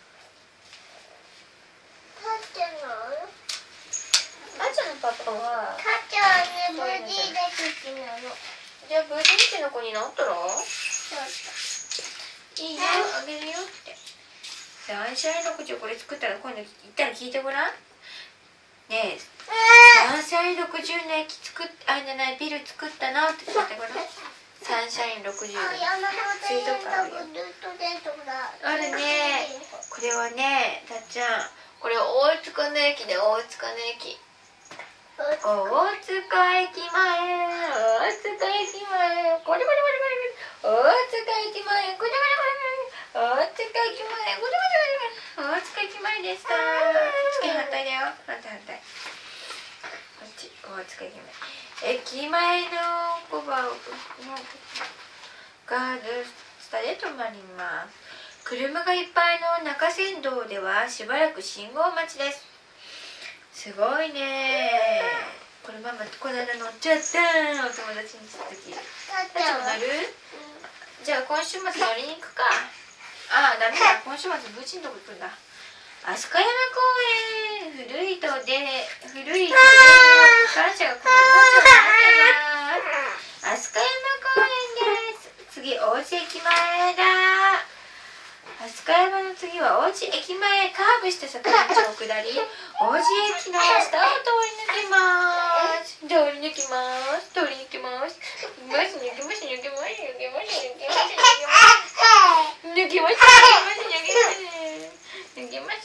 たっちゃんの？たっちゃんのパパは。たっちゃんはね、ブージー大好きなの。じゃあブージーっての子になったら？そうそう。いいよ、あげるよって。サンシャインろくじゅうこれ作ったら今度一旦聞いてごらん。ねえ、サンシャインろくじゅうの駅作っあじゃないビル作ったなって聞いてごらん。サンシャインろくじゅうの水族館あるよ。あるね。これはね、たっちゃん、これ大塚の駅で大塚の駅。大塚駅前、大塚駅前、これこれこれこれ、大塚駅前、これこれこれ、大塚駅前、これこれこれ、大塚駅前でした。次反対だよ。反対反対。こっち、大塚駅前。駅前のコバをガードスタで止まります。車がいっぱいの中山道ではしばらく信号待ちです。すごいね。これママこの間乗っちゃった。お友達にした時。たっちゃん乗る？じゃあ今週末乗りに行くか。ああダメだ、今週末ブチのとこ行くんだ。飛鳥山公園、古いとで古いとで感謝がこの文章になってます。飛鳥山公園です。次大内駅前だ。飛鳥山の次は大内駅前、カーブして坂道を下り大内駅の下を通り抜けます。通り抜きます通り抜きます抜きます抜きます抜きます抜きます抜きます抜きます抜きます。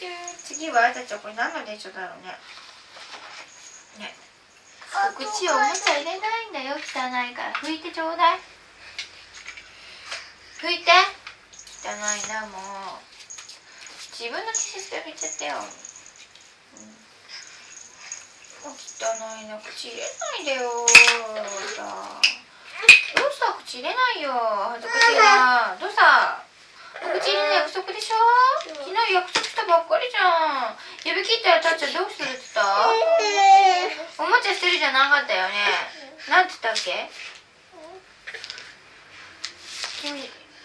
次はたっちゃんこれ何の電車だろうね。ね、お口おもちゃ入れないんだよ、汚いから。拭いてちょうだい。拭いて。汚いな、もう自分の気質で拭いちゃったよ、うん、汚いな、口入れないでよさ。どうした口入れないよ、恥ずかしいな。どうした口入れない約束でしょ。昨日約束したばっかりじゃん。指切ったらたっちゃんどうするって言った？おもちゃしてるじゃなかったよね。なんて言ったっけ？君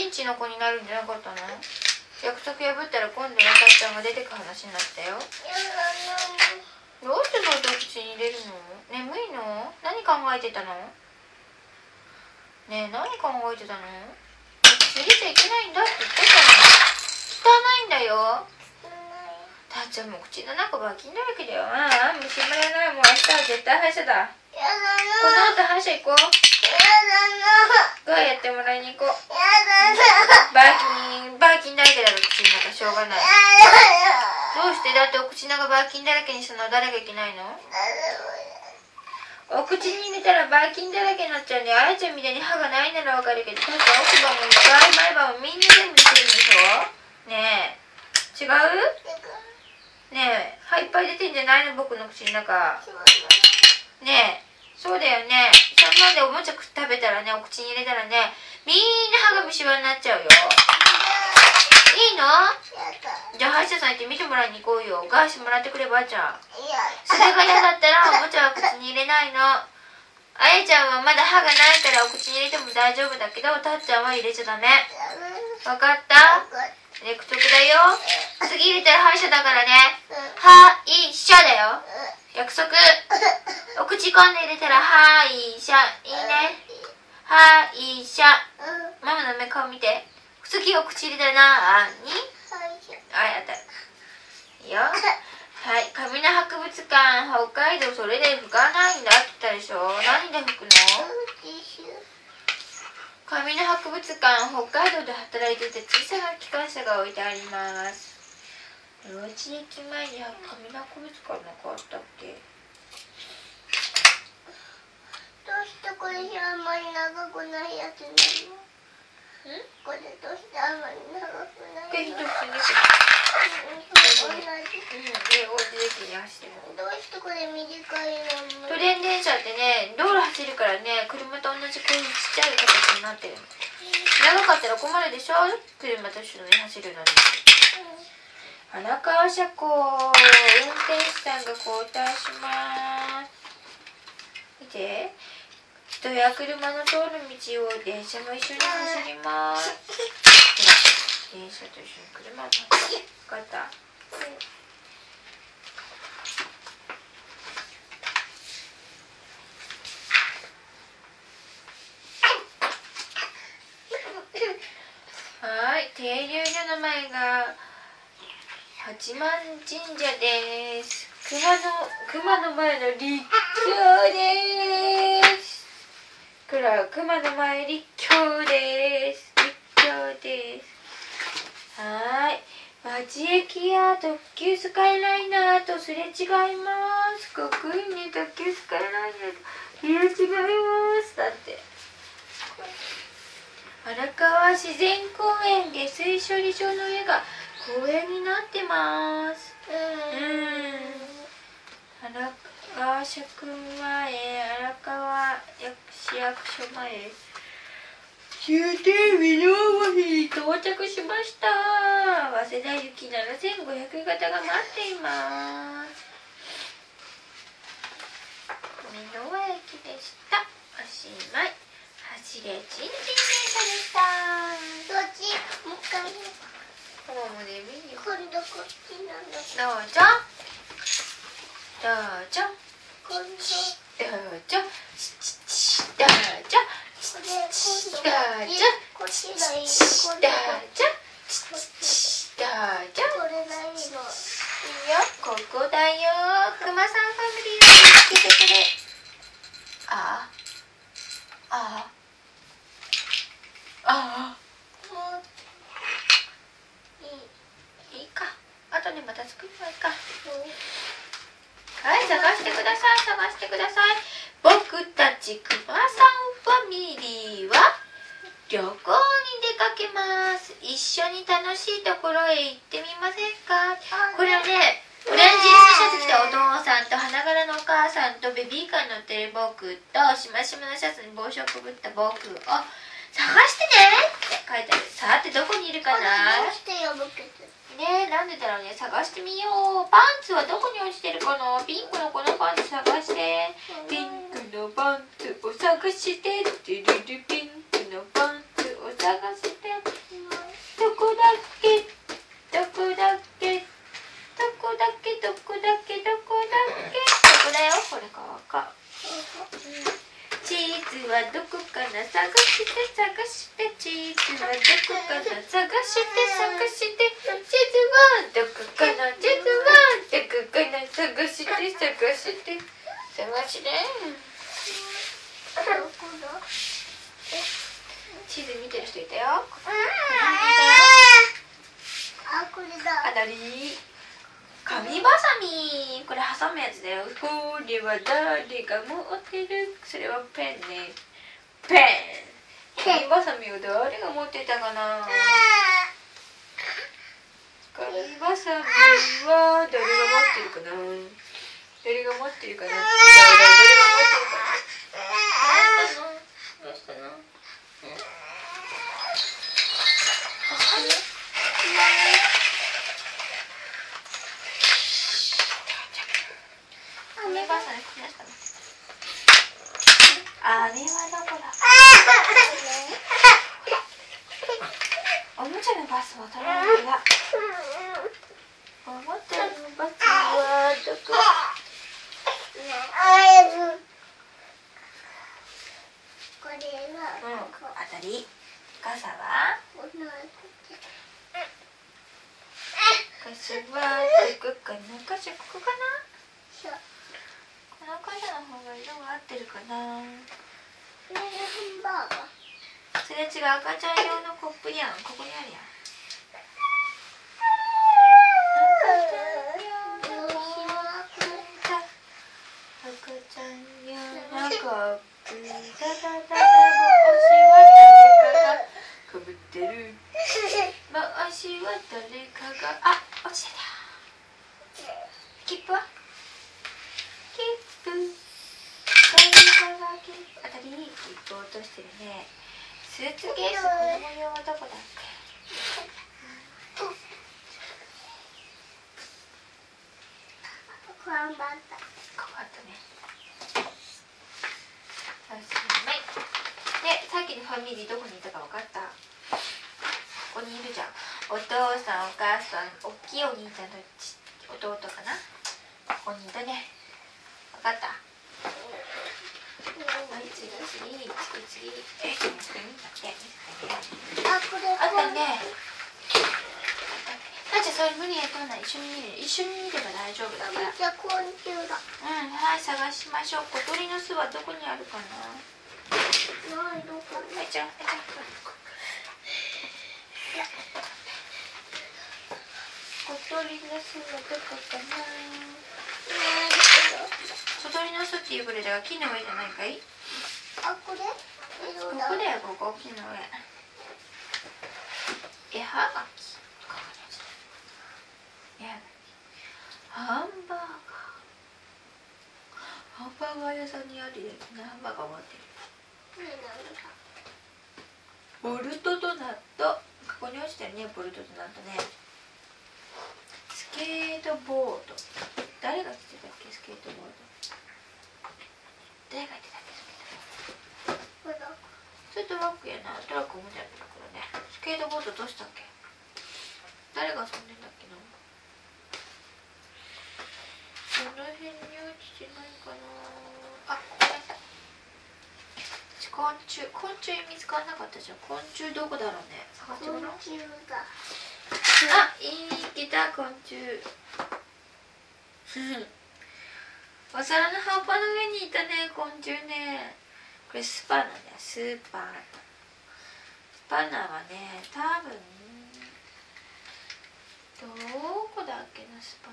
ンチの子になるんじゃなかったの？約束破ったら今度はたっちゃんが出てく話になったよ。どうしてそうやって口に入れるの？眠いの？何考えてたの？ねえ、何考えてたの？口入れちゃいけないんだって言ってたの。汚いんだよ。たっちゃんも口の中ばきんだらけだよ。ああ、虫歯やない。もう明日は絶対歯医者だ。この後歯医者行こう。どうやってもらいに行こう。バーキン、バーキンだらけだろ、口の中。しょうがない。どうして？だってお口の中バーキンだらけにするのは誰がいけないの？お口に入れたらバーキンだらけになっちゃうんで、あやちゃんみたいに歯がないならわかるけど、たっちゃん奥歯も前歯もみんな全部してるんでしょ？ねえ、違う？ねえ、歯いっぱい出てんじゃないの？僕の口の中。ねえ、そうだよね。そんなんでおもちゃ食べたらね、お口に入れたらね、みんな歯が虫歯になっちゃうよ。いいの？じゃあ歯医者さん行って見てもらいに行こうよ。ガーシもらってくれば。あちゃんそれが嫌だったらおもちゃは口に入れないの。あやちゃんはまだ歯がないからお口に入れても大丈夫だけど、たっちゃんは入れちゃダメ。わかった？約束だよ。次入れたら歯医者だからね。歯医者だよ。約束。お口今度入れたら歯医者。いいね。歯医者。ママの目顔見て。次お口入れたらなーに？あ、やった。いいよ。はい、紙の博物館、北海道、それで拭かないんだって言ったでしょ。何で拭くの？紙の博物館、北海道で働いてて小さな機関車が置いてあります。幼稚園駅前に紙の博物館なんかあったっけ？ どうしてこれじゃあんまり長くないやつなの？ん？これどうしてあんまり長くないの？ 一つね。 同じ。うん、 で、おうちできに走ってる。 どうしてこれ短いの？ 都電電車ってね、道路走るからね、車と同じこういうちっちゃい形になってるの。長かったら困るでしょ？車と一緒に走るのに。荒川車庫、運転手さんが交代します。見て。人や車の通る道を電車も一緒に走ります。電車と一緒に車も走る。分かった？はい、停留所の前が八幡神社です。熊の熊の前の立教です。くら熊の前立教です。立教です。はい、町駅や特急スカイライナーとすれ違います。かっこいいね、特急スカイライナーとすれ違います。だって。荒川自然公園下水処理場の上が公園になってます。うん。荒川社区前、荒川市役所前。終点美濃橋に到着しました。早稲田行きななせんごひゃく型が待っています。美濃駅でした。おしまい。走れちんちん電車でした。 どっち？もう一回。 ママも眠いよ。 今度こっちなんだ。 どうぞ。どうぞ。 今度。 どうぞ。どうぞ。どうぞ。 これ今度こっち。こっちがいい。 どうぞ。どうぞ。 これ何色？ いいよ。ここだよ。くまさんファミリーを見つけてくれ。ああ。ああ。ああ。 もういい。いいか。後でまた作ればいいか。 うんはい、探してください。探してください。僕たちくまさんファミリーは旅行に出かけます。一緒に楽しいところへ行ってみませんか？これはね、オレンジ色のシャツ着たお父さんと花柄のお母さんとベビーカーに乗ってる僕としましまのシャツに帽子をかぶった僕を探してねって書いてある。さてどこにいるかな？ どうして破けてる？ ねえ、なんでだろうね。探してみよう。パンツはどこに落ちてるかな？ピンクのこのパンツ探して。ピンクのパンツを探して。トゥルルピンクのパンツを探して。 かな探して探して地図はどこかな探して探して地図はどこかな地図はどこかな探して探して探して地図見てる人いたよ。 あ、これだ。 あたり紙ばさみ、これ挟むやつだよ。これは誰が持ってる？それはペンね。ペン。紙ばさみを誰が持ってたかな？紙ばさみは誰が持ってるかな？誰が持ってるかな？誰が持ってるかな？どうしたの？どうしたの？紙ばさみこれしたの？あれはどこだ？おもちゃのバスはどこだ？おもちゃのバスはどこ？ これは、 うん、あたり傘は？傘はどこかな？傘ここかな？この傘の方が色が合ってるかな？それ違う、赤ちゃん用のコップやん。ここにあるやん。赤ちゃん用のコップだだだだ、帽子は誰かがかぶってる。帽子は誰かが、あ、落ちてた。切符は？切符。誰かが切符。あたり、切符落としてるね。スーツケース、この模様はどこだっけ？ ここあった。 ここあったね。おしまい。で、さっきのファミリーどこにいたか分かった？ここにいるじゃん。お父さん、お母さん、おっきいお兄ちゃんとち弟かな？ここにいたね。分かった？はい、次次次次。え、ちょっと見せて見せて。 あ、これあったね。あ、じゃあそれ無理やとんな、一緒に見る。一緒に見れば大丈夫だから。 じゃあ昆虫だ。 うん、はい、探しましょう。小鳥の巣はどこにあるかな？ ないどこ？ はい、じゃあ、じゃあ、小鳥の巣はどこかな？小鳥の巣っていうブレジャーが木の上じゃないかい？ あ、これ？ ここだよ、ここ、木の上。絵はがき。絵はがき。ハンバーガー。ハンバーガー屋さんにあるよね。ハンバーガー持ってる。ボルトとナット。ここに落ちてるね、ボルトとナットね。スケートボード。誰が来てたっけ、スケートボード。誰が言ってたっけ、スケートボード。それトラックやな。トラックおもちゃだからね。スケートボードどうしたっけ？誰が遊んでんだっけな。この辺に落ちてないかな。あ、ここにあった。昆虫、昆虫見つからなかったじゃん。昆虫どこだろうね。探してごらん。 昆虫だ。 あ、いいた昆虫。お皿の葉っぱの上にいたね、昆虫ね。これスパナね、スーパーナ。スパナはね、多分どこだっけな、スパナ。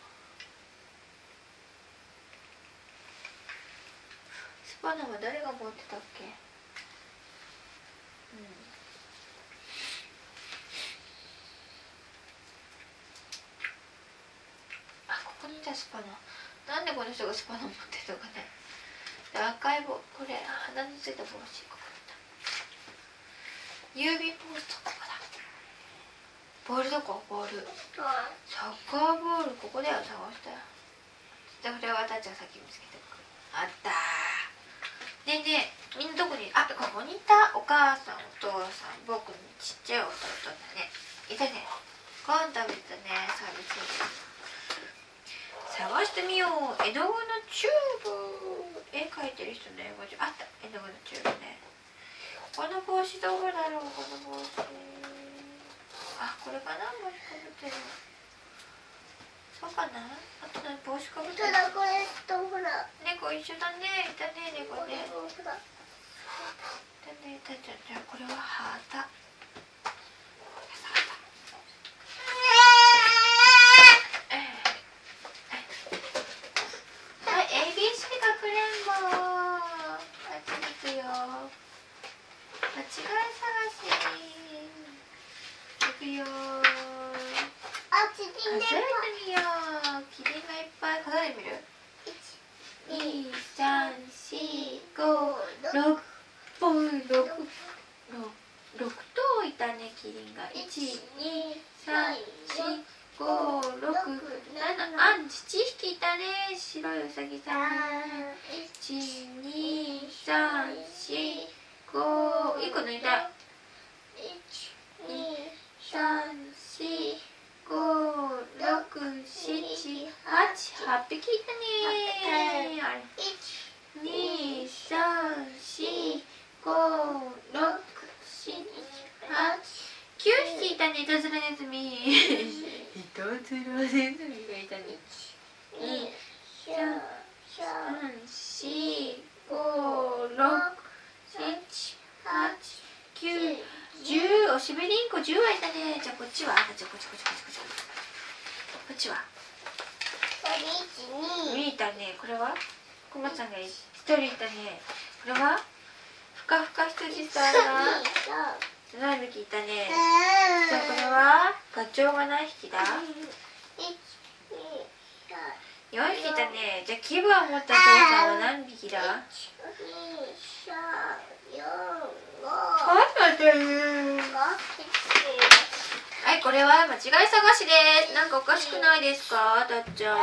スパナは誰が持ってたっけ？うん。あ、ここにいたスパナ。なんでこの人がスパナ持ってるのかね。で、赤い棒、これ鼻についた帽子、ここだった。郵便ポスト、ここだ。ボールどこ？ボール。サッカーボール、ここだよ、探したよ。じゃあこれはたっちゃんさっき見つけてくる。あったー。ねえねえ、みんなどこに、あ、ここにいた。お母さん、お父さん、僕にちっちゃい弟だね。いたね。ご飯食べてたね、サービスエリア。探してみよう。絵の具のチューブ。絵描いてる人の英語じゃあった。絵の具のチューブね。 この帽子どこだろう、この帽子。あ、これかな、帽子かぶってる。そうかな。あとね、帽子かぶってる。 ただこれとほら猫一緒だね。いたね、猫これね。 もほらだね、たちゃん、じゃあこれはハータ。はい、エービーシー かくれんぼ。あっち行くよ。間違い探し。行くよ。 あちりんで数えてみよう。キリンがいっぱい数えてみる。に、さん、し、ご、ろくぽい、ろく、ろく頭いたね、キリンが。いち、に、さん、し、ご、ろく、なな、あ、ななひきいたね、白いウサギさん。いち、に、さん、し、ご、いっこ抜いた。に、さん、し、ご、ろく、なな、はち、はっぴきいたね。あれに、さん、し、ご、ろく、なな、はち、きゅうひきいたね、いたずらネズミ。いたずらネズミがいたね。に、さん、し、ご、ろく、なな、はち、きゅう、じゅう。おしべりんこじゅうはいたね。じゃあこっちは、じゃあこっちこっちこっちこっち。こっちはにいたね。これはコマちゃんがひとりいたね。これはふかふか羊さんが何匹いたね。じゃあこれはガチョウが何匹だ。よんひきいたね。じゃあ牙を持ったゾウさんは何匹だ。はい、これは間違い探しです。なんかおかしくないですか、たっちゃん。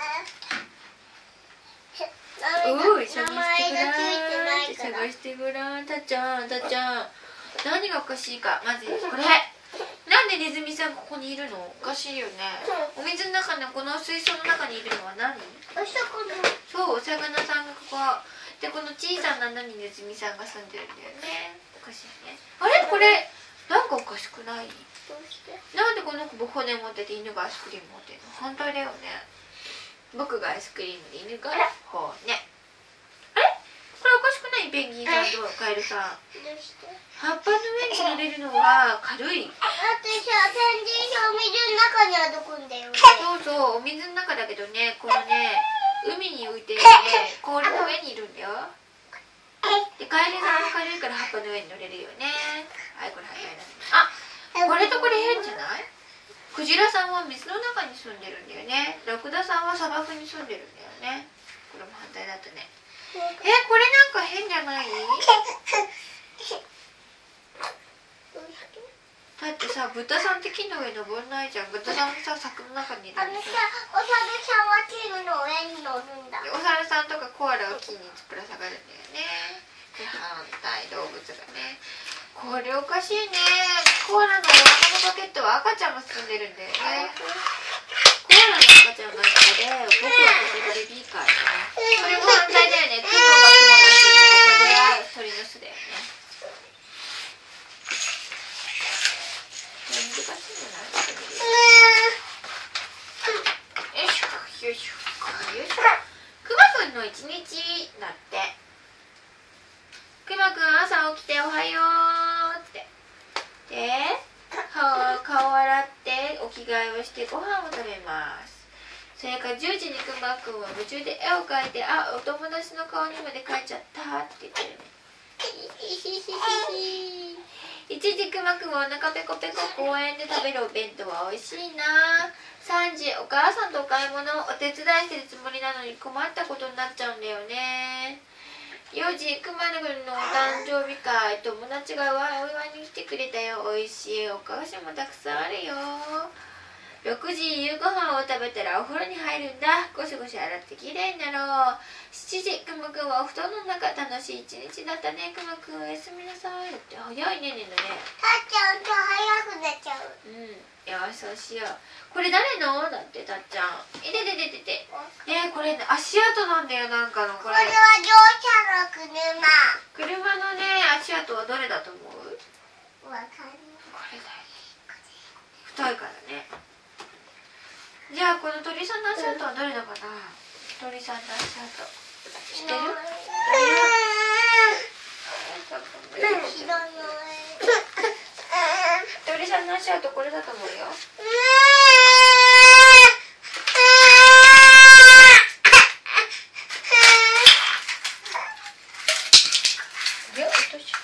おーい、探してごらん。探してごらん、たっちゃん、たっちゃん。何がおかしいか、まずこれ。なんでネズミさんここにいるの？おかしいよね。お水の中のこの水槽の中にいるのは何？そう、お魚さんがここで、この小さな穴にネズミさんが住んでるんだよね。おかしいね。あれこれなんかおかしくない？なんでこの子骨持ってて犬がアイスクリーム持ってるの？反対だよね。僕がアイスクリームで犬が骨。あれこれおかしくない？ペンギンさんとカエルさん。葉っぱの上に乗れるのは軽い。 だってさ、ペンギンがお水の中にはどこんだよね。 そうそう、お水の中だけどね、このね、海に浮いてるね、氷の上にいるんだよ。で、カエルさんは軽いから葉っぱの上に乗れるよね。はい、これ反対だね。あ、これとこれ変じゃない？クジラさんは水の中に住んでるんだよね。ラクダさんは砂漠に住んでるんだよね。これも反対だったね。え、これなんか変じゃない？だってさ、豚さんって木の上登んないじゃん。豚さんさ、柵の中にいるあのんでしょ。 さ、お猿さんはチームの上に乗るんだ。 お猿さんとかコアラが木にぶら下がるんだよね。で、反対動物がね。これおかしいね。コアラのお腹のポケットは赤ちゃんが住んでるんだよね。コアラの赤ちゃんが一緒で、僕はここでベビーカーだね。これも反対だよね。雲が雲の巣で、これは鳥の巣だよね。これ難しいんじゃない？よいしょ、よいしょ、よいしょ。くまくんの一日だって。くまくん朝起きておはようって。で、顔洗ってお着替えをしてご飯を食べます。それからじゅうじにくまくんは夢中で絵を描いて、あ、お友達の顔にまで描いちゃったって言ってる。いちじくまくんはお腹ペコペコ、公園で食べるお弁当は美味しいな。さんじお母さんとお買い物お手伝いしてるつもりなのに困ったことになっちゃうんだよね。よじくまくんのお誕生日会、友達がお祝いに来てくれたよ。美味しいお菓子もたくさんあるよ。 ろくじ夕ご飯を食べたらお風呂に入るんだ。ゴシゴシ洗ってきれいになろう。しちじ、くむくんはお布団の中。楽しい一日だったね。くむくんおやすみなさい。って早いね。ねのね。 たっちゃんと早く寝ちゃう。 うん。よし、そうしよう。これ誰のだってたっちゃん。いててててて。ねこれ足跡なんだよ。なんかのこれ。 これは乗車の車。 車のね足跡はどれだと思う？ わかる。 これだよ。太いからね。じゃあこの鳥さんの足跡はどれだかな？鳥さんの足跡知ってる？ 知らない。 鳥さんの足跡これだと思うよ。よっとし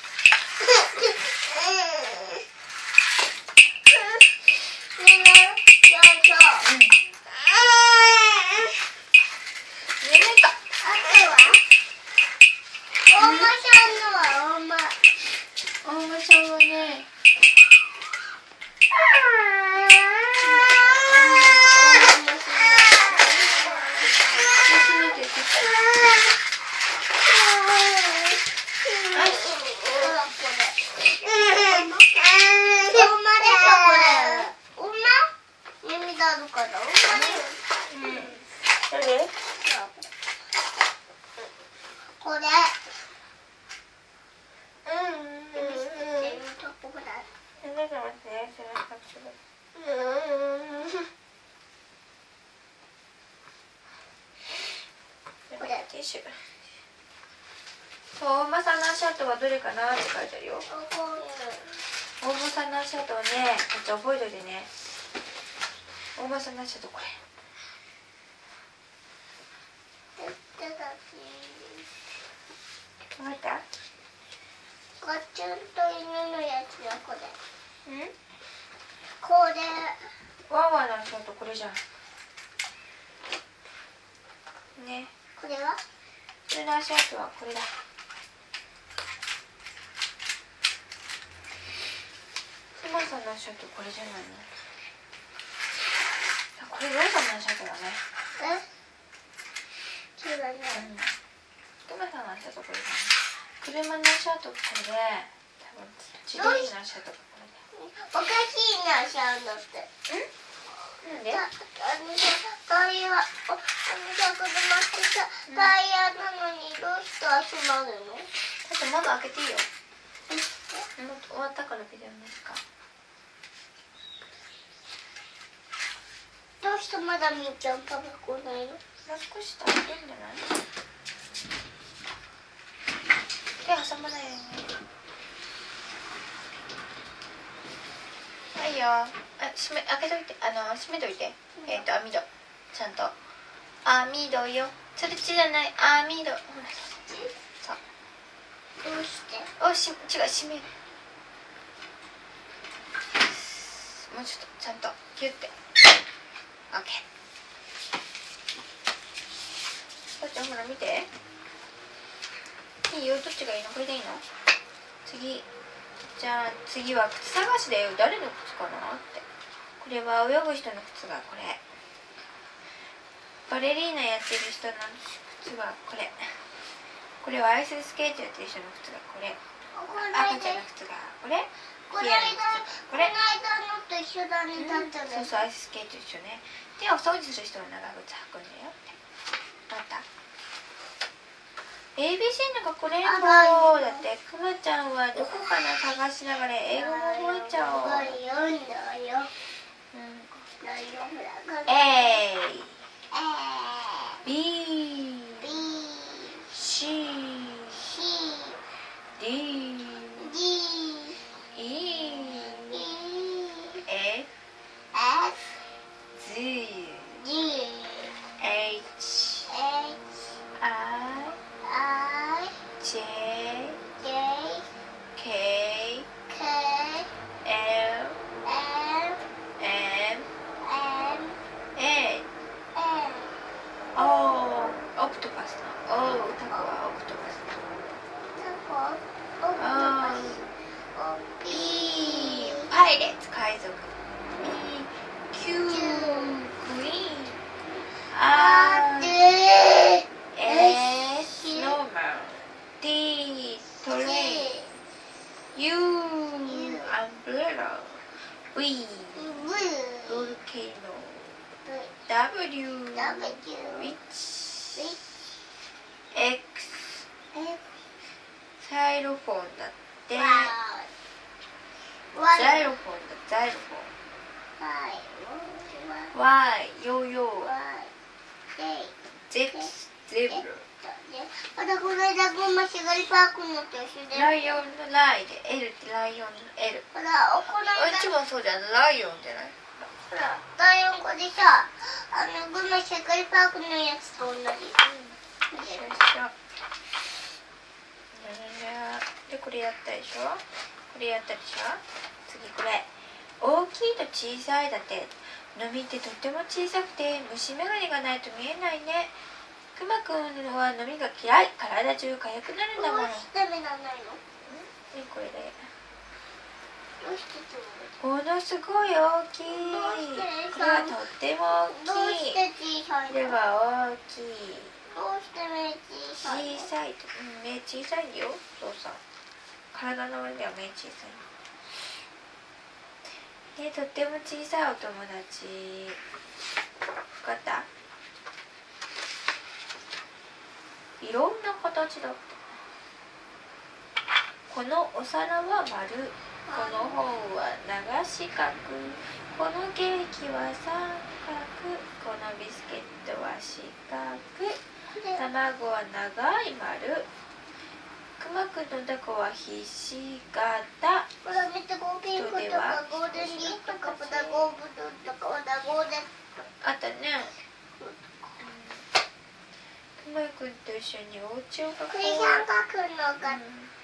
これ。 ティッシュ。そう、お馬さんの足跡はどれかなって書いてあるよ。お馬さんの足跡をね、こっち覚えといてね。お馬さんの足跡これ。わかった？ ガチュンと犬のやつはこれ。 うん？ これ。 ワンワンの足跡これじゃん。ね。 これは？ 普通の足跡はこれだ。スマさんの足跡これじゃないの？これローさんの足跡だね。 え？違うね。 うん。クマさんの足跡これだね。車の足跡これで、多分自動車の足跡これで。 おかしいな、シャンだって。 ん？なんで？ あのさ、タイヤ、あのさ、車ってさ、タイヤなのにどうして集まるの？ だって窓開けていいよ。もう終わったからビデオの時間。 どうしてまだみーちゃんタバコないの？ もう少し食べるんじゃない？手挟まないように。はいよ。あ、閉め、開けといて、あの、閉めといて。えっと、網戸。ちゃんと。網戸よ。それちじゃない。網戸。ほら。そう。 どうして？ おし、違う、閉める。もうちょっと、ちゃんと、ギュッて。オッケー。こっちゃん、ほら、見て。いいよ、どっちがいいの？これでいいの？次。じゃあ次は靴探しだよ。誰の靴かなって。これは泳ぐ人の靴がこれ。バレリーナやってる人の靴はこれ。これはアイススケートやってる人の靴がこれ。赤ちゃんの靴がこれ。 この間これ。この間のと一緒だね。だったね。 そうそう、アイススケート一緒ね。手を掃除する人は長靴履くんだよって。あった？ エービーシー の学校連合だって。くまちゃんはどこかな探しながら英語も覚えちゃおう。 読んだよ。 うん。 A B B C C D D E E F F Z G H H I I J J K K L L M M A N O オプトパスの O タコはオプトパスあの P パイレーツ海賊 Q アンブレラ V ブボルケーノ W ダブ Which ウィッ X サイロフォンだってワイザイロフォンだザイロフォン Y ヨーヨー Z ゼブラまたこの間ゴンマシガリパークのと一緒でライオンのライで L ってライオンの L ほらこの間うちもそうじゃんライオンじゃないほらライオン語でさあのゴンマシガリパークのやつと同じよいしょでこれやったでしょこれやったでしょ次これ大きいと小さいだってのみってとっても小さくて虫眼鏡がないと見えないねくまくんはのみが嫌い体中痒くなるんだものどうして目なんないのねこれでどうしてつものすごい大きいどうしてこれはとってもどうし大きいて小さいこれのは大きいどうして目小さいの小さいと、うん、目小さいよそうさ体の上では目小さいねとっても小さいお友達分かった？いろんな形だったこのお皿は丸この本は長四角このケーキは三角このビスケットは四角卵は長い丸くまくんのタコはひし形ほら見てこうピンクとかゴールデンリーとかブタゴーブルとかブタゴーデンあったねくまくんと一緒にお家を描こうクリさん描くのがうん